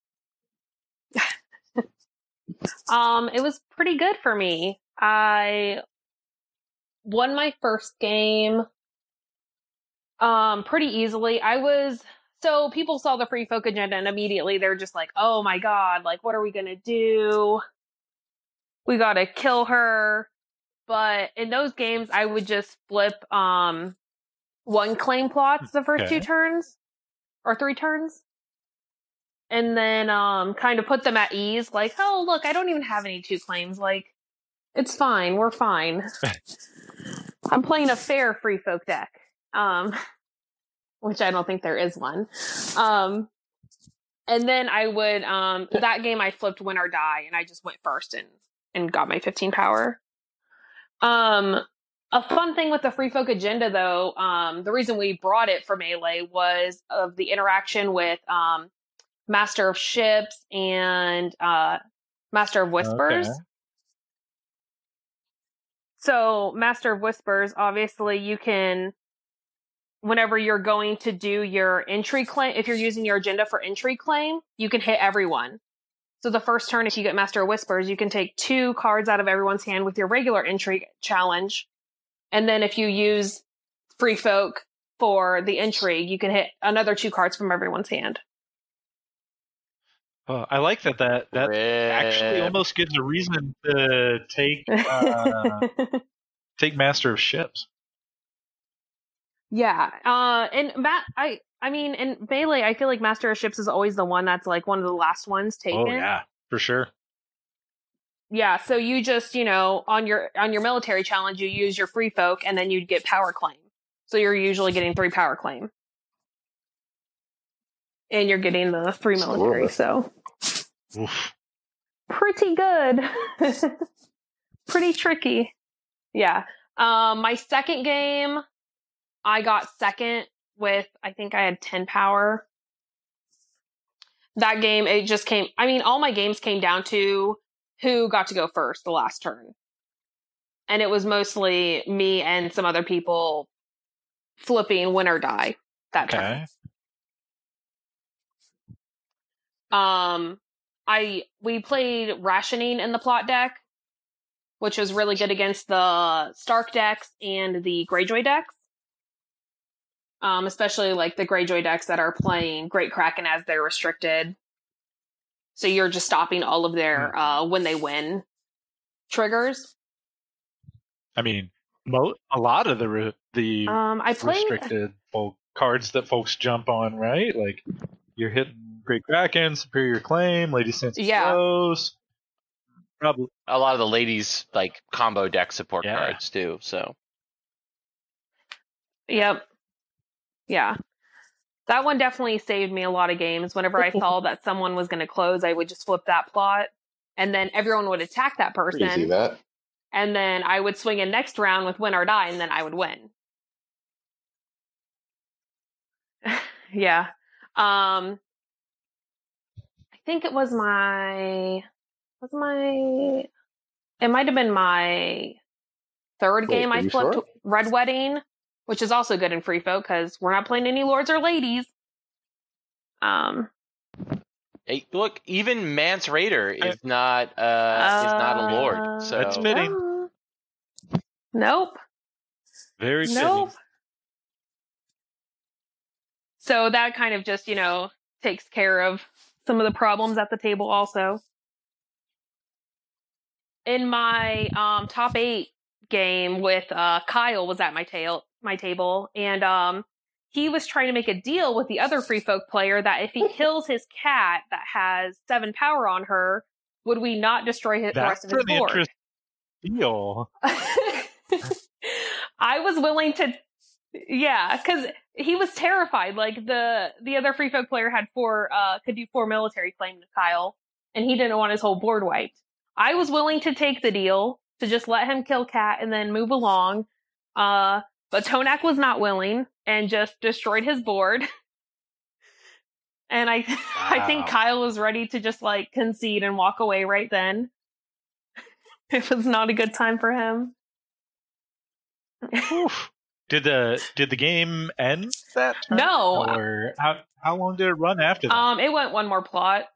Um, it was pretty good for me. I won my first game um pretty easily. I was so people saw the Free Folk agenda and immediately they're just like, "Oh my god, like what are we going to do? We got to kill her." But in those games I would just flip um one claim plots the first Okay. two turns or three turns. And then um kind of put them at ease, like, "Oh, look, I don't even have any two claims. Like, it's fine. We're fine." I'm playing a fair Free Folk deck, um, which I don't think there is one. Um, and then I would um that game I flipped Win or Die, and I just went first and and got my fifteen power. Um, a fun thing with the Free Folk agenda, though, um, the reason we brought it for melee was of the interaction with um. Master of Ships and uh, Master of Whispers. Okay. So, Master of Whispers, obviously, you can, whenever you're going to do your entry claim, if you're using your agenda for entry claim, you can hit everyone. So, the first turn, if you get Master of Whispers, you can take two cards out of everyone's hand with your regular entry challenge. And then if you use Free Folk for the entry, you can hit another two cards from everyone's hand. Oh, I like that. That that actually Rip. almost gives a reason to take uh, take Master of Ships. Yeah, uh, and Matt, I, I mean, in melee, I feel like Master of Ships is always the one that's like one of the last ones taken. Oh yeah, for sure. Yeah, so you just, you know, on your on your military challenge, you use your Free Folk, and then you'd get power claim. So you're usually getting three power claim, and you're getting the three military. So Oof. pretty good, pretty tricky. Yeah. Um, my second game, I got second with, I think I had ten power. That game, it just came, I mean, all my games came down to who got to go first the last turn. And it was mostly me and some other people flipping Win or Die that turn. Okay. Um, I, we played Rationing in the plot deck, which was really good against the Stark decks and the Greyjoy decks. Um, especially like the Greyjoy decks that are playing Great Kraken as their restricted. So you're just stopping all of their uh, when they win triggers. I mean, mo- a lot of the re- the Um, I played. restricted folk cards that folks jump on, right? Like you're hitting Great Kraken, Superior Claim, Lady Sense Yeah. Flows. Probably. A lot of the ladies like combo deck support Yeah. cards too. So Yep. Yeah. That one definitely saved me a lot of games. Whenever I saw that someone was going to close, I would just flip that plot, and then everyone would attack that person. Easy that. And then I would swing in next round with Win or Die, and then I would win. Yeah. Um, I think it was my, was my, it might have been my third Wait, game are I you flipped sure? Red Wedding, which is also good in Free Folk because we're not playing any lords or ladies. Um, hey, look, even Mance Raider is not uh, is not a lord. So That's fitting. yeah. Nope. Very Nope. fitting. So that kind of just, you know, takes care of some of the problems at the table also. In my um, top eight game with uh, Kyle was at my tail my table, and um, he was trying to make a deal with the other Free Folk player that if he kills his cat that has seven power on her, would we not destroy his, the That's rest of his an board? interesting deal. I was willing to, yeah, because he was terrified. Like the the other Free Folk player had four, uh, could do four military claim to Kyle, and he didn't want his whole board wiped. I was willing to take the deal to just let him kill Cat and then move along. Uh, but Tonak was not willing and just destroyed his board. And I wow. I think Kyle was ready to just like concede and walk away right then. It was not a good time for him. Did the did the game end that turn? No. Or how how long did it run after that? Um, it went one more plot.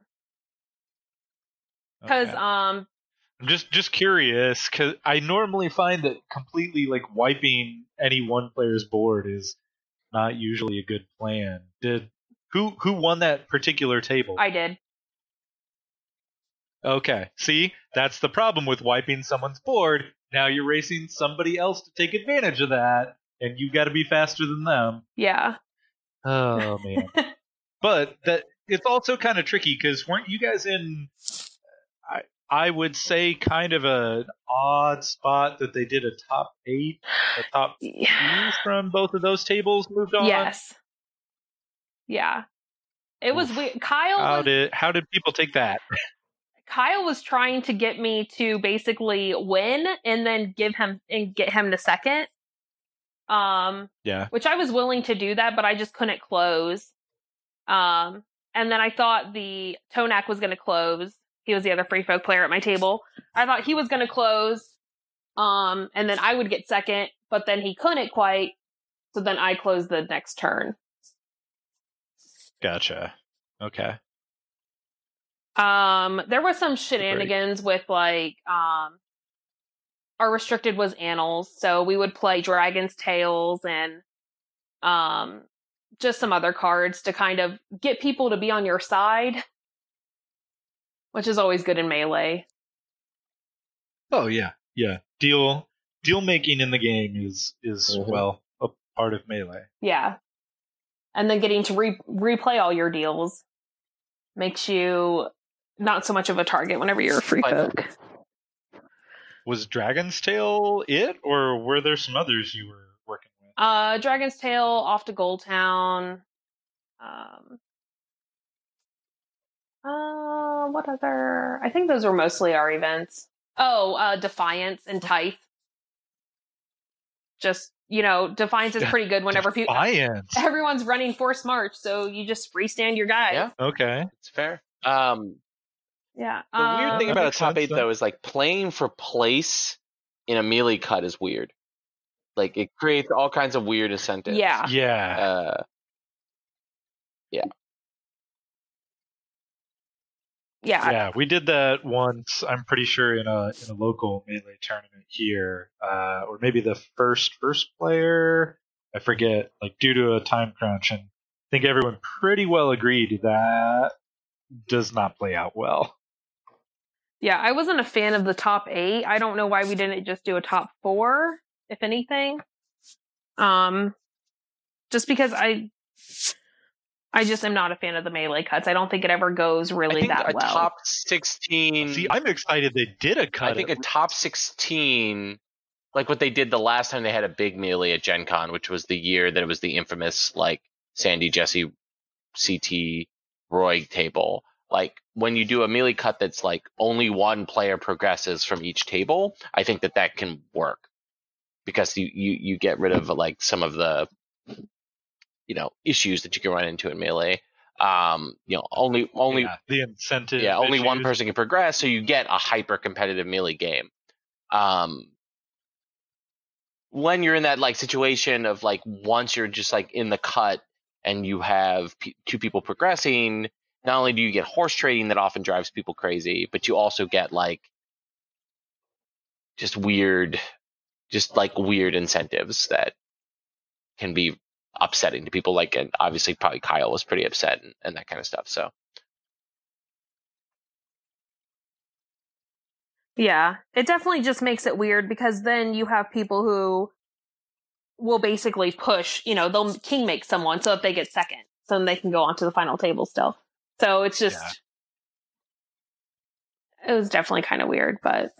Because Okay. um, I'm just just curious because I normally find that completely like wiping any one player's board is not usually a good plan. Did who who won that particular table? I did. Okay, see, that's the problem with wiping someone's board. Now you're racing somebody else to take advantage of that, and you got to be faster than them. Yeah. Oh man. But that it's also kind of tricky because weren't you guys in? I I would say kind of an odd spot that they did a top eight, a top two from both of those tables moved on. Yes. Yeah. It was Oof. weird. Kyle. How was, did how did people take that? Kyle was trying to get me to basically win and then give him and get him to second. Um. Yeah. Which I was willing to do that, but I just couldn't close. Um. And then I thought the Tonak was going to close. He was the other Free Folk player at my table. I thought he was going to close, um, and then I would get second, but then he couldn't quite, so then I closed the next turn. Gotcha. Okay. Um, there was some shenanigans with, like, um, our restricted was Annals, so we would play Dragon's Tales and um, just some other cards to kind of get people to be on your side, which is always good in Melee. Oh yeah, yeah. Deal deal making in the game is is Mhm. well a part of Melee. Yeah. And then getting to re- replay all your deals makes you not so much of a target whenever you're a Free Folk. Was Dragon's Tail it, or were there some others you were working with? Uh, Dragon's Tail, Off to Goldtown. Um, uh, what other? I think those were mostly our events. Oh, uh, Defiance and Tithe. Just, you know, Defiance is pretty good whenever people, Defiance. everyone's running Force March, so you just freestand your guy. Yeah. Okay. It's fair. Um, Yeah. the weird um, thing that about a makes top sense, eight though. though is like playing for place in a melee cut is weird. Like it creates all kinds of weird incentives. Yeah. Yeah. Uh, Yeah. Yeah, we did that once. I'm pretty sure in a in a local Melee tournament here, uh, or maybe the first first player. I forget. Like due to a time crunch, and I think everyone pretty well agreed that does not play out well. Yeah, I wasn't a fan of the top eight. I don't know why we didn't just do a top four, if anything. Um, just because I, I just am not a fan of the melee cuts. I don't think it ever goes I really think that a well. top sixteen. See, I'm excited they did a cut. I think a top sixteen, like what they did the last time they had a big melee at Gen Con, which was the year that it was the infamous like Sandy, Jesse, C T, Roy table. Like when you do a melee cut that's like only one player progresses from each table, I think that that can work because you you, you get rid of like some of the you know issues that you can run into in melee. Um, you know, only only Yeah, the incentive. yeah, only one issues. person can progress, so you get a hyper competitive melee game. Um, when you're in that like situation of like once you're just like in the cut and you have p- two people progressing, not only do you get horse trading that often drives people crazy, but you also get like just weird, just like weird incentives that can be upsetting to people. Like, and obviously probably Kyle was pretty upset and, and that kind of stuff. So. Yeah, it definitely just makes it weird because then you have people who will basically push, you know, they'll king make someone so if they get second, so then they can go on to the final table still. So it's just, Yeah. it was definitely kind of weird, but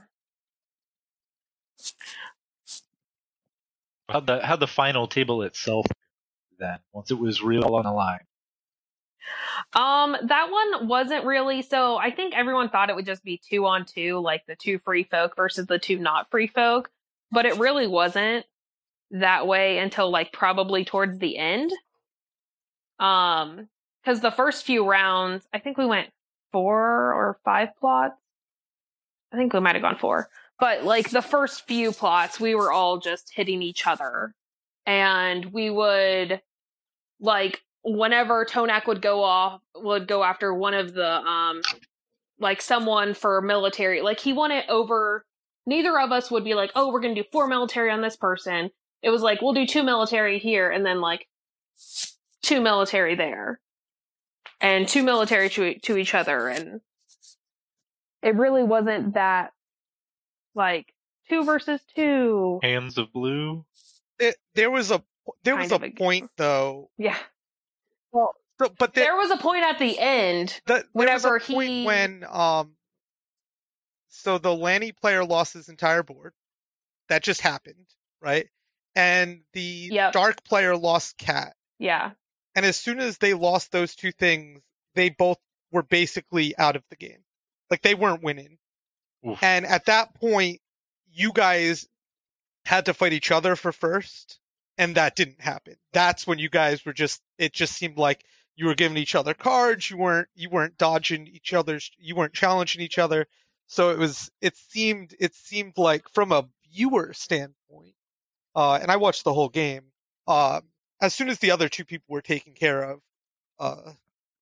How the how the final table itself then once it was real on the line. um, that one wasn't really, so I think everyone thought it would just be two on two, like the two free folk versus the two not free folk, but it really wasn't. that way until like probably towards the end. Um, because the first few rounds, I think we went four or five plots. I think we might have gone four. But like the first few plots, we were all just hitting each other. And we would, like, whenever Tonak would go off, would go after one of the, um, like someone for military, like he won it over, neither of us would be like, oh, we're going to do four military on this person. It was like, we'll do two military here and then like two military there and two military to, to each other. And it really wasn't that like two versus two. Hands of Blue. It, there was a there was Kind a of a- point though. Yeah. Well, so, but there, There was a point at the end. the, there whenever was a point he- when um, so the Lanny player lost his entire board. That just happened, right? And the Yep. Dark player lost Cat. Yeah. And as soon as they lost those two things, they both were basically out of the game. Like they weren't winning. Oof. And at that point, you guys had to fight each other for first, and that didn't happen. That's when you guys were just, it just seemed like you were giving each other cards, you weren't you weren't dodging each other's, you weren't challenging each other. So it was it seemed it seemed like from a viewer standpoint, uh, and I watched the whole game, uh, as soon as the other two people were taken care of, uh,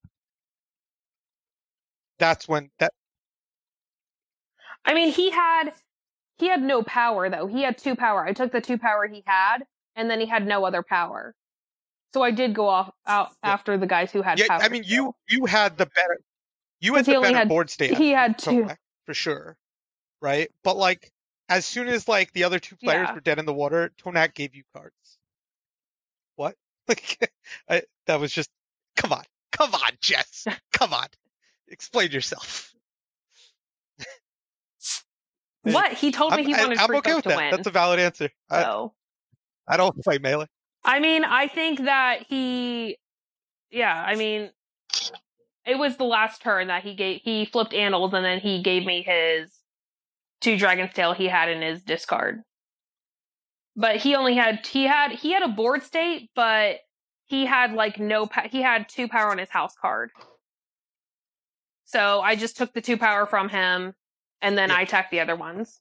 that's when that I mean, he had he had no power though. He had two power. I took the two power he had, and then he had no other power. So I did go off out Yeah. after the guys who had yeah, power. I mean you still. you had the better you had 'Cause he the only better had- board state. he had than two. Tomek, for sure, right? But like as soon as like the other two players Yeah. were dead in the water, Tonak gave you cards. What? Like I, that was just come on, come on, Jess, come on, explain yourself. What? He told me I'm, he I- wanted I'm Freakos okay with to that. win. That's a valid answer. I, so I don't play Melee. I mean, I think that he, yeah, I mean, it was the last turn that he gave, he flipped Annals and then he gave me his two Dragon's Tail he had in his discard. But he only had, he had, he had a board state, but he had like no, pa- he had two power on his house card. So I just took the two power from him and then Yeah. I attacked the other ones.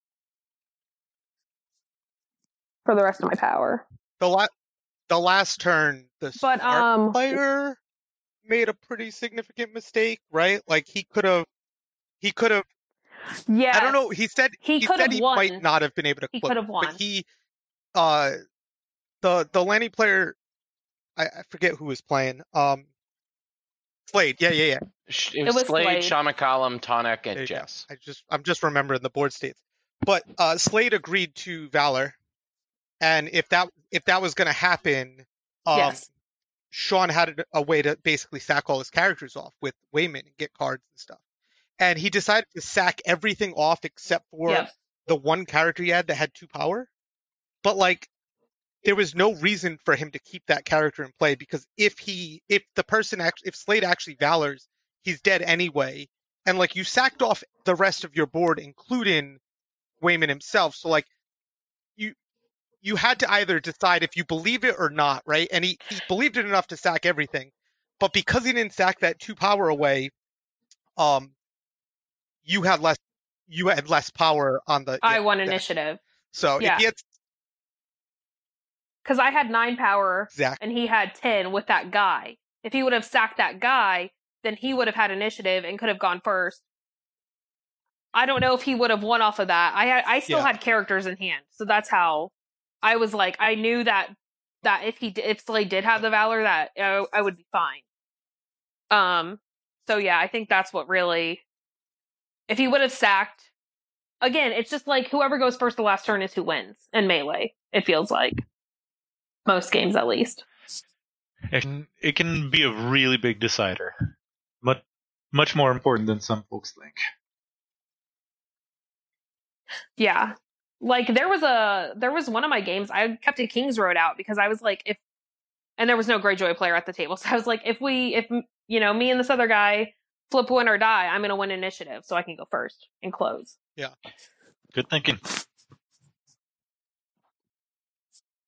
For the rest of my power. The la- the last turn, the But, smart um, player made a pretty significant mistake, right? Like he could have, he could have. Yeah. I don't know. He said He he could said have he won. might not have been able to. He clip could have it, won. but he, uh, the the Lanny player, I, I forget who was playing. Um, Slade. Yeah, yeah, yeah. Sh- It It was was Slade, Slade. Sean McCollum, Tonic, There and you go. Jess. I just I'm just remembering the board states. But uh, Slade agreed to Valor, and if that if that was going to happen, um, Yes. Sean had a way to basically sack all his characters off with Wayman and get cards and stuff. And he decided to sack everything off except for Yep. the one character he had that had two power. But like, there was no reason for him to keep that character in play because if he, if the person actually, if Slade actually valors, he's dead anyway. And like, you sacked off the rest of your board, including Wayman himself. So like, you, you had to either decide if you believe it or not, right? And he, he believed it enough to sack everything. But because he didn't sack that two power away, um, you had less, you had less power on the. I yeah, won deck. initiative. So Yeah. if he had Because I had nine power Zach, and he had ten with that guy. If he would have sacked that guy, then he would have had initiative and could have gone first. I don't know if he would have won off of that. I had, I still Yeah. had characters in hand, so that's how I was like. I knew that that if he d- if Slade did have the valor, that I, I would be fine. Um. So yeah, I think that's what really. If he would have sacked, again, it's just like whoever goes first the last turn is who wins in Melee. It feels like most games, at least. It can, it can be a really big decider. Much, much more important than some folks think. Yeah. Like there was a there was one of my games I kept a King's Road out because I was like if and there was no Greyjoy player at the table. So I was like if we if you know me and this other guy flip win or die, I'm going to win initiative so I can go first and close. Good thinking.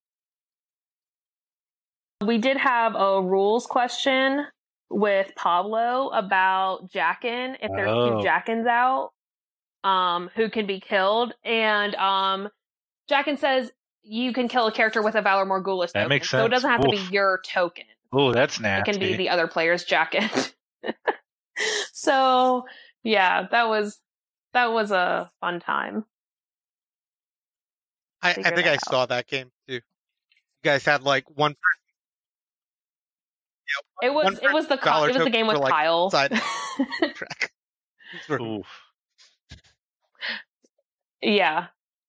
We did have a rules question with Pablo about Jackin. If there's Oh. two Jackins out, um, who can be killed? And um, Jackin says you can kill a character with a Valor Morghulis That token. makes So it sense. doesn't have to Oof. be your token. Oh, that's It nasty. can be the other player's Jackin. So yeah, that was that was a fun time. I, I Figure think that I out. saw that game too. You guys had like one It was One it was the Ky- Valor it was the token game for, with like, Kyle. side track. These were- Oof. Yeah.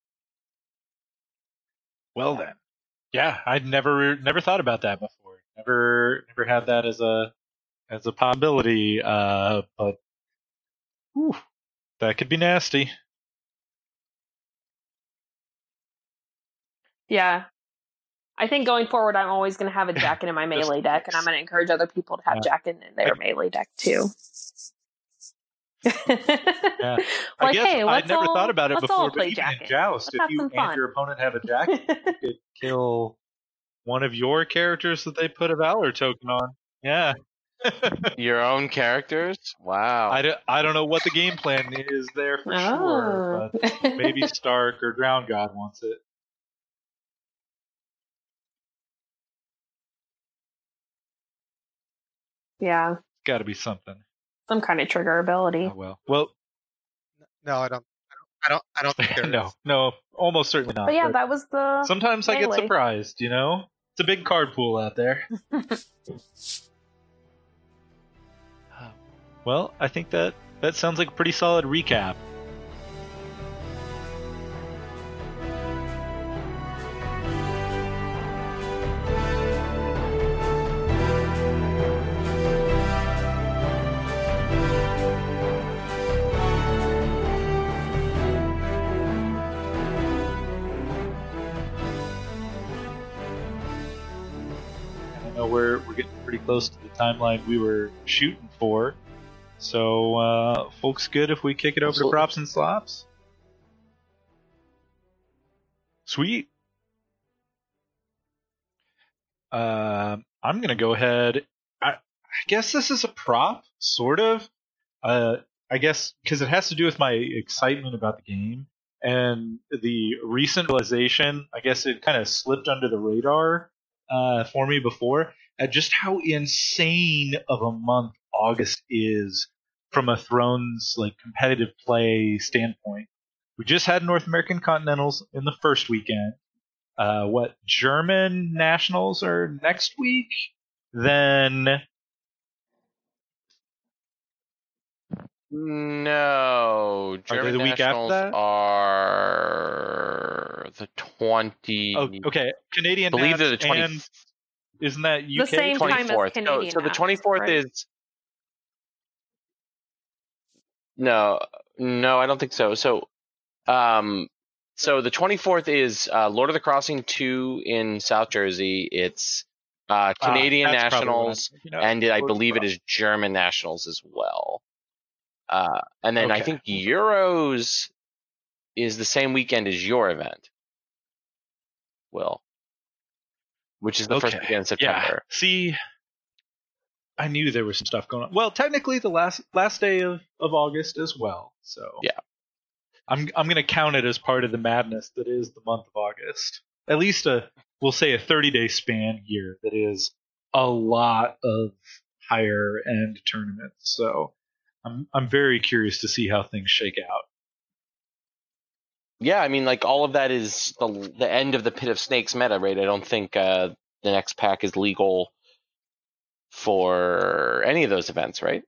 Well then, yeah, I'd never never thought about that before. Never never had that as a as a possibility. Uh, but whew, that could be nasty. Yeah. I think going forward, I'm always going to have a Jackin in my melee deck, and I'm going to encourage other people to have Yeah. Jackin in their melee deck too. Yeah. I Like, guess hey, I'd let's never all, thought about it let's before, all but play even in Jackin. Joust, Let's if have you some and fun. your opponent have a Jacket, you could kill one of your characters that they put a Valor token on. Yeah. Your own characters? Wow. I, don't, I don't know what the game plan is there for sure, Oh. but maybe Stark or Drown God wants it. Yeah, Got to be something. some kind of trigger ability. Oh well. Well, No, I don't. I don't. I don't think there no, is. no, almost certainly not. But yeah, but that was the. sometimes I get melee. surprised. You know, it's a big card pool out there. Well, I think that that sounds like a pretty solid recap. I know we're we're getting pretty close to the timeline we were shooting for. So, uh, folks, good if we kick it over Absolutely. to props and slops. Sweet. Uh, I'm gonna go ahead. I, I guess this is a prop, sort of. Uh, I guess because it has to do with my excitement about the game and the recent realization. I guess it kind of slipped under the radar uh, for me before at just how insane of a month August is from a Thrones like competitive play standpoint. We just had North American Continentals in the first weekend. Uh, what German nationals are next week? Then No, they German the week after nationals that? are the twenty. oh, okay, Canadian. I believe they're the Nats twenty. and isn't that U K? The same time as twenty-fourth. So, Canadian so the Nats, twenty-fourth right? is no, no, I don't think so. So, um, so the twenty-fourth is uh, Lord of the Crossing two in South Jersey. It's uh, Canadian Ah, that's probably what I'm nationals, thinking of. and I Lord of the believe it Crossing. is German nationals as well. Uh, and then I Okay. think Euros is the same weekend as your event, Will, which is the first Okay. weekend in Yeah. September. See, I knew there was some stuff going on. Well, technically the last last day of, of August as well. So Yeah. I'm I'm gonna count it as part of the madness that is the month of August. At least a we'll say a thirty day span here that is a lot of higher end tournaments. So I'm I'm very curious to see how things shake out. Yeah, I mean, like all of that is the the end of the Pit of Snakes meta, right? I don't think uh, the next pack is legal for any of those events, right?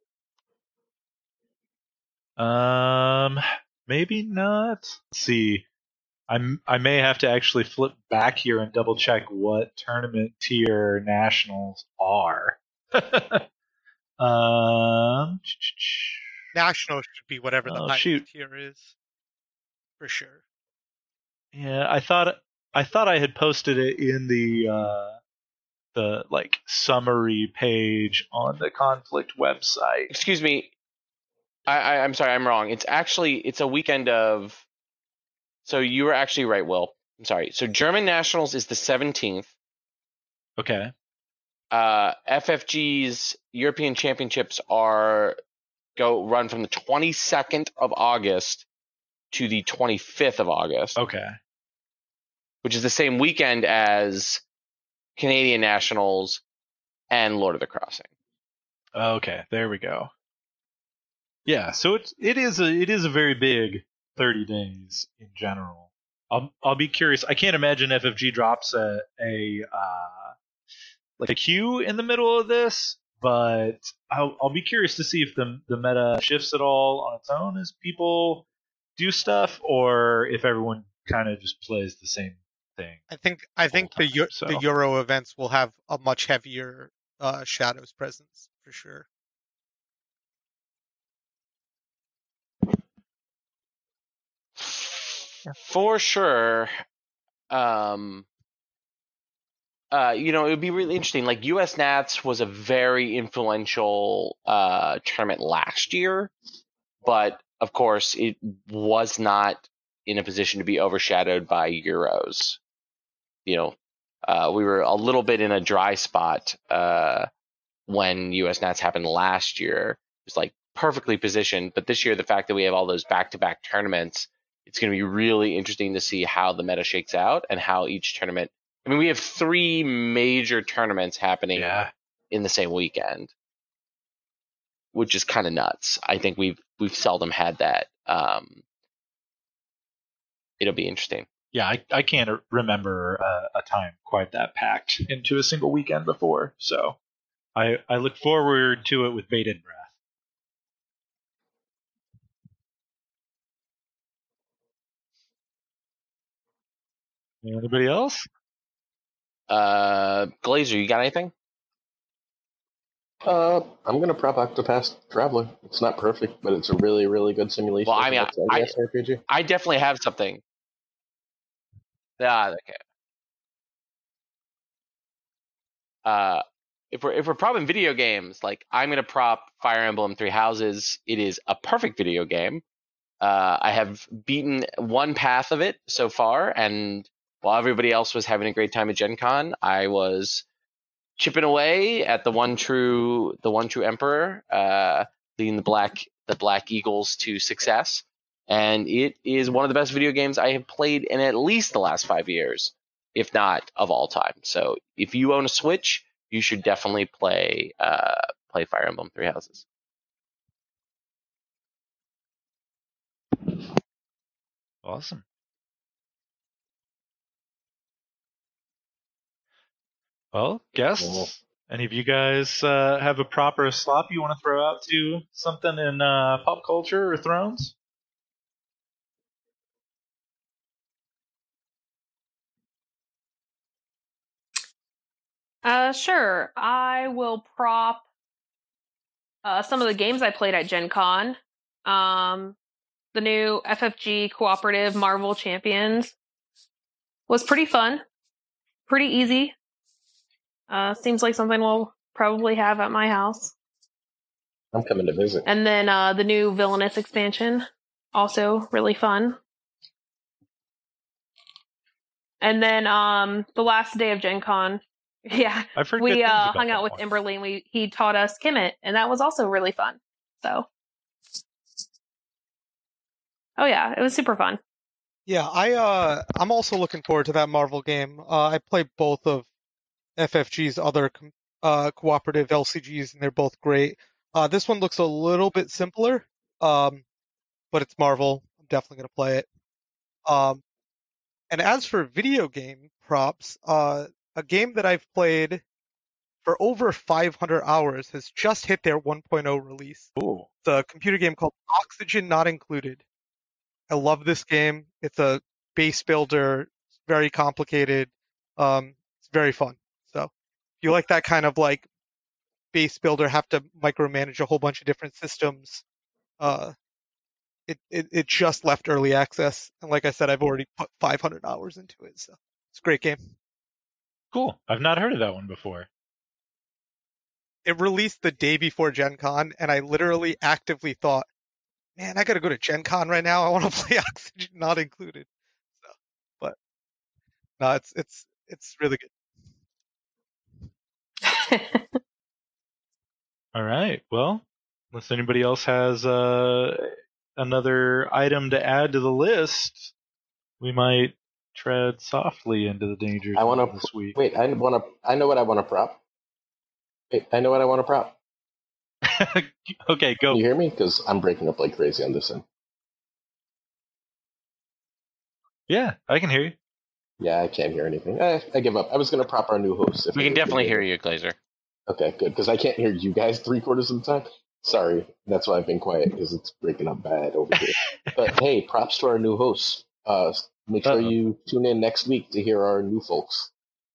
Um, maybe not. Let's see. I'm I may have to actually flip back here and double check what tournament tier nationals are. um, National should be whatever the Oh, highest shoot. tier is, for sure. yeah, I thought I thought I had posted it in the uh, the like summary page on the conflict website. Excuse me, I, I I'm sorry, I'm wrong. It's actually it's a weekend of. So you were actually right, Will. I'm sorry. So German nationals is the seventeenth. Okay. uh, F F G's European Championships are go run from the twenty-second of August to the twenty-fifth of August, Okay. which is the same weekend as Canadian Nationals and Lord of the Crossing. Okay, there we go. Yeah, so it's it is a it is a very big thirty days in general. I'll I'll be curious. I can't imagine F F G drops a a uh, like a queue in the middle of this, but I'll I'll be curious to see if the the meta shifts at all on its own as people do stuff, or if everyone kind of just plays the same thing. I think I think the time, Eu- so. the Euro events will have a much heavier uh, Shadows presence for sure. For sure. Um, uh, you know, it would be really interesting. Like U S Nats was a very influential uh, tournament last year, but of course it was not in a position to be overshadowed by Euros. You know, uh, we were a little bit in a dry spot uh, when U S Nats happened last year. It was like perfectly positioned, but this year the fact that we have all those back-to-back tournaments, it's going to be really interesting to see how the meta shakes out and how each tournament. I mean, we have three major tournaments happening Yeah. in the same weekend, which is kind of nuts. I think we've we've seldom had that. Um, it'll be interesting. Yeah, I, I can't remember uh, a time quite that packed into a single weekend before. So I, I look forward to it with bated breath. Anybody else? Uh, Glazer, you got anything? Uh, I'm gonna prop Octopath Traveler. It's not perfect, but it's a really, really good simulation. Well, I mean, of an I- N E S R P G. I definitely have something. Yeah, okay. Uh, if we're if we're propping video games, like I'm gonna prop Fire Emblem Three Houses. It is a perfect video game. Uh, I have beaten one path of it so far, and while everybody else was having a great time at Gen Con, I was chipping away at the one true the one true Emperor, uh, leading the black the Black Eagles to success. And it is one of the best video games I have played in at least the last five years, if not of all time. So if you own a Switch, you should definitely play uh, play Fire Emblem Three Houses. Awesome. Well, guests, Cool. any of you guys uh, have a proper slop you want to throw out to something in uh, pop culture or Thrones? Uh, sure. I will prop uh, some of the games I played at Gen Con. Um, the new F F G Cooperative Marvel Champions was pretty fun. Pretty easy. Uh, seems like something we'll probably have at my house. I'm coming to visit. And then uh, the new Villainous expansion, also really fun. And then um, the last day of Gen Con, yeah, I've heard good we things uh, about hung that out with one. Emberly and we, he taught us Kemet, and that was also really fun. So, oh yeah, it was super fun. Yeah, I uh, I'm also looking forward to that Marvel game. Uh, I play both of F F G's other com- uh, cooperative L C Gs, and they're both great. Uh, this one looks a little bit simpler, um, but it's Marvel. I'm definitely gonna play it. Um, and as for video game props, uh, a game that I've played for over five hundred hours has just hit their one point oh release. Ooh. It's a computer game called Oxygen Not Included. I love this game. It's a base builder, it's very complicated. Um, it's very fun. So if you like that kind of like base builder, have to micromanage a whole bunch of different systems, uh, it, it, it just left early access. And like I said, I've already put five hundred hours into it. So it's a great game. Cool. I've not heard of that one before. It released the day before Gen Con, and I literally actively thought, man, I gotta go to Gen Con right now. I want to play Oxygen Not Included. So, but no, it's it's it's really good. All right. Well, unless anybody else has uh, another item to add to the list, we might tread softly into the danger I want zone to this week. wait. I want to. I know what I want to prop. Wait, I know what I want to prop. Okay, Can go. you hear me? Because I'm breaking up like crazy on this end. Yeah, I can hear you. Yeah, I can't hear anything. Eh, I give up. I was going to prop our new host. If We I can could definitely hear hear you, Glazer. Okay, good. Because I can't hear you guys three quarters of the time. Sorry, that's why I've been quiet because it's breaking up bad over here. But hey, props to our new host. Uh, make sure Uh-oh. you tune in next week to hear our new folks.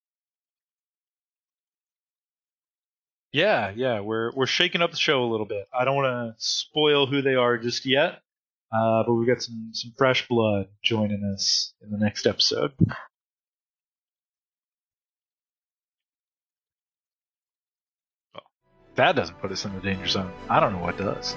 Yeah, yeah, we're we're shaking up the show a little bit. I don't want to spoil who they are just yet, uh, but we've got some some fresh blood joining us in the next episode. Well, if that doesn't put us in the danger zone, I don't know what does.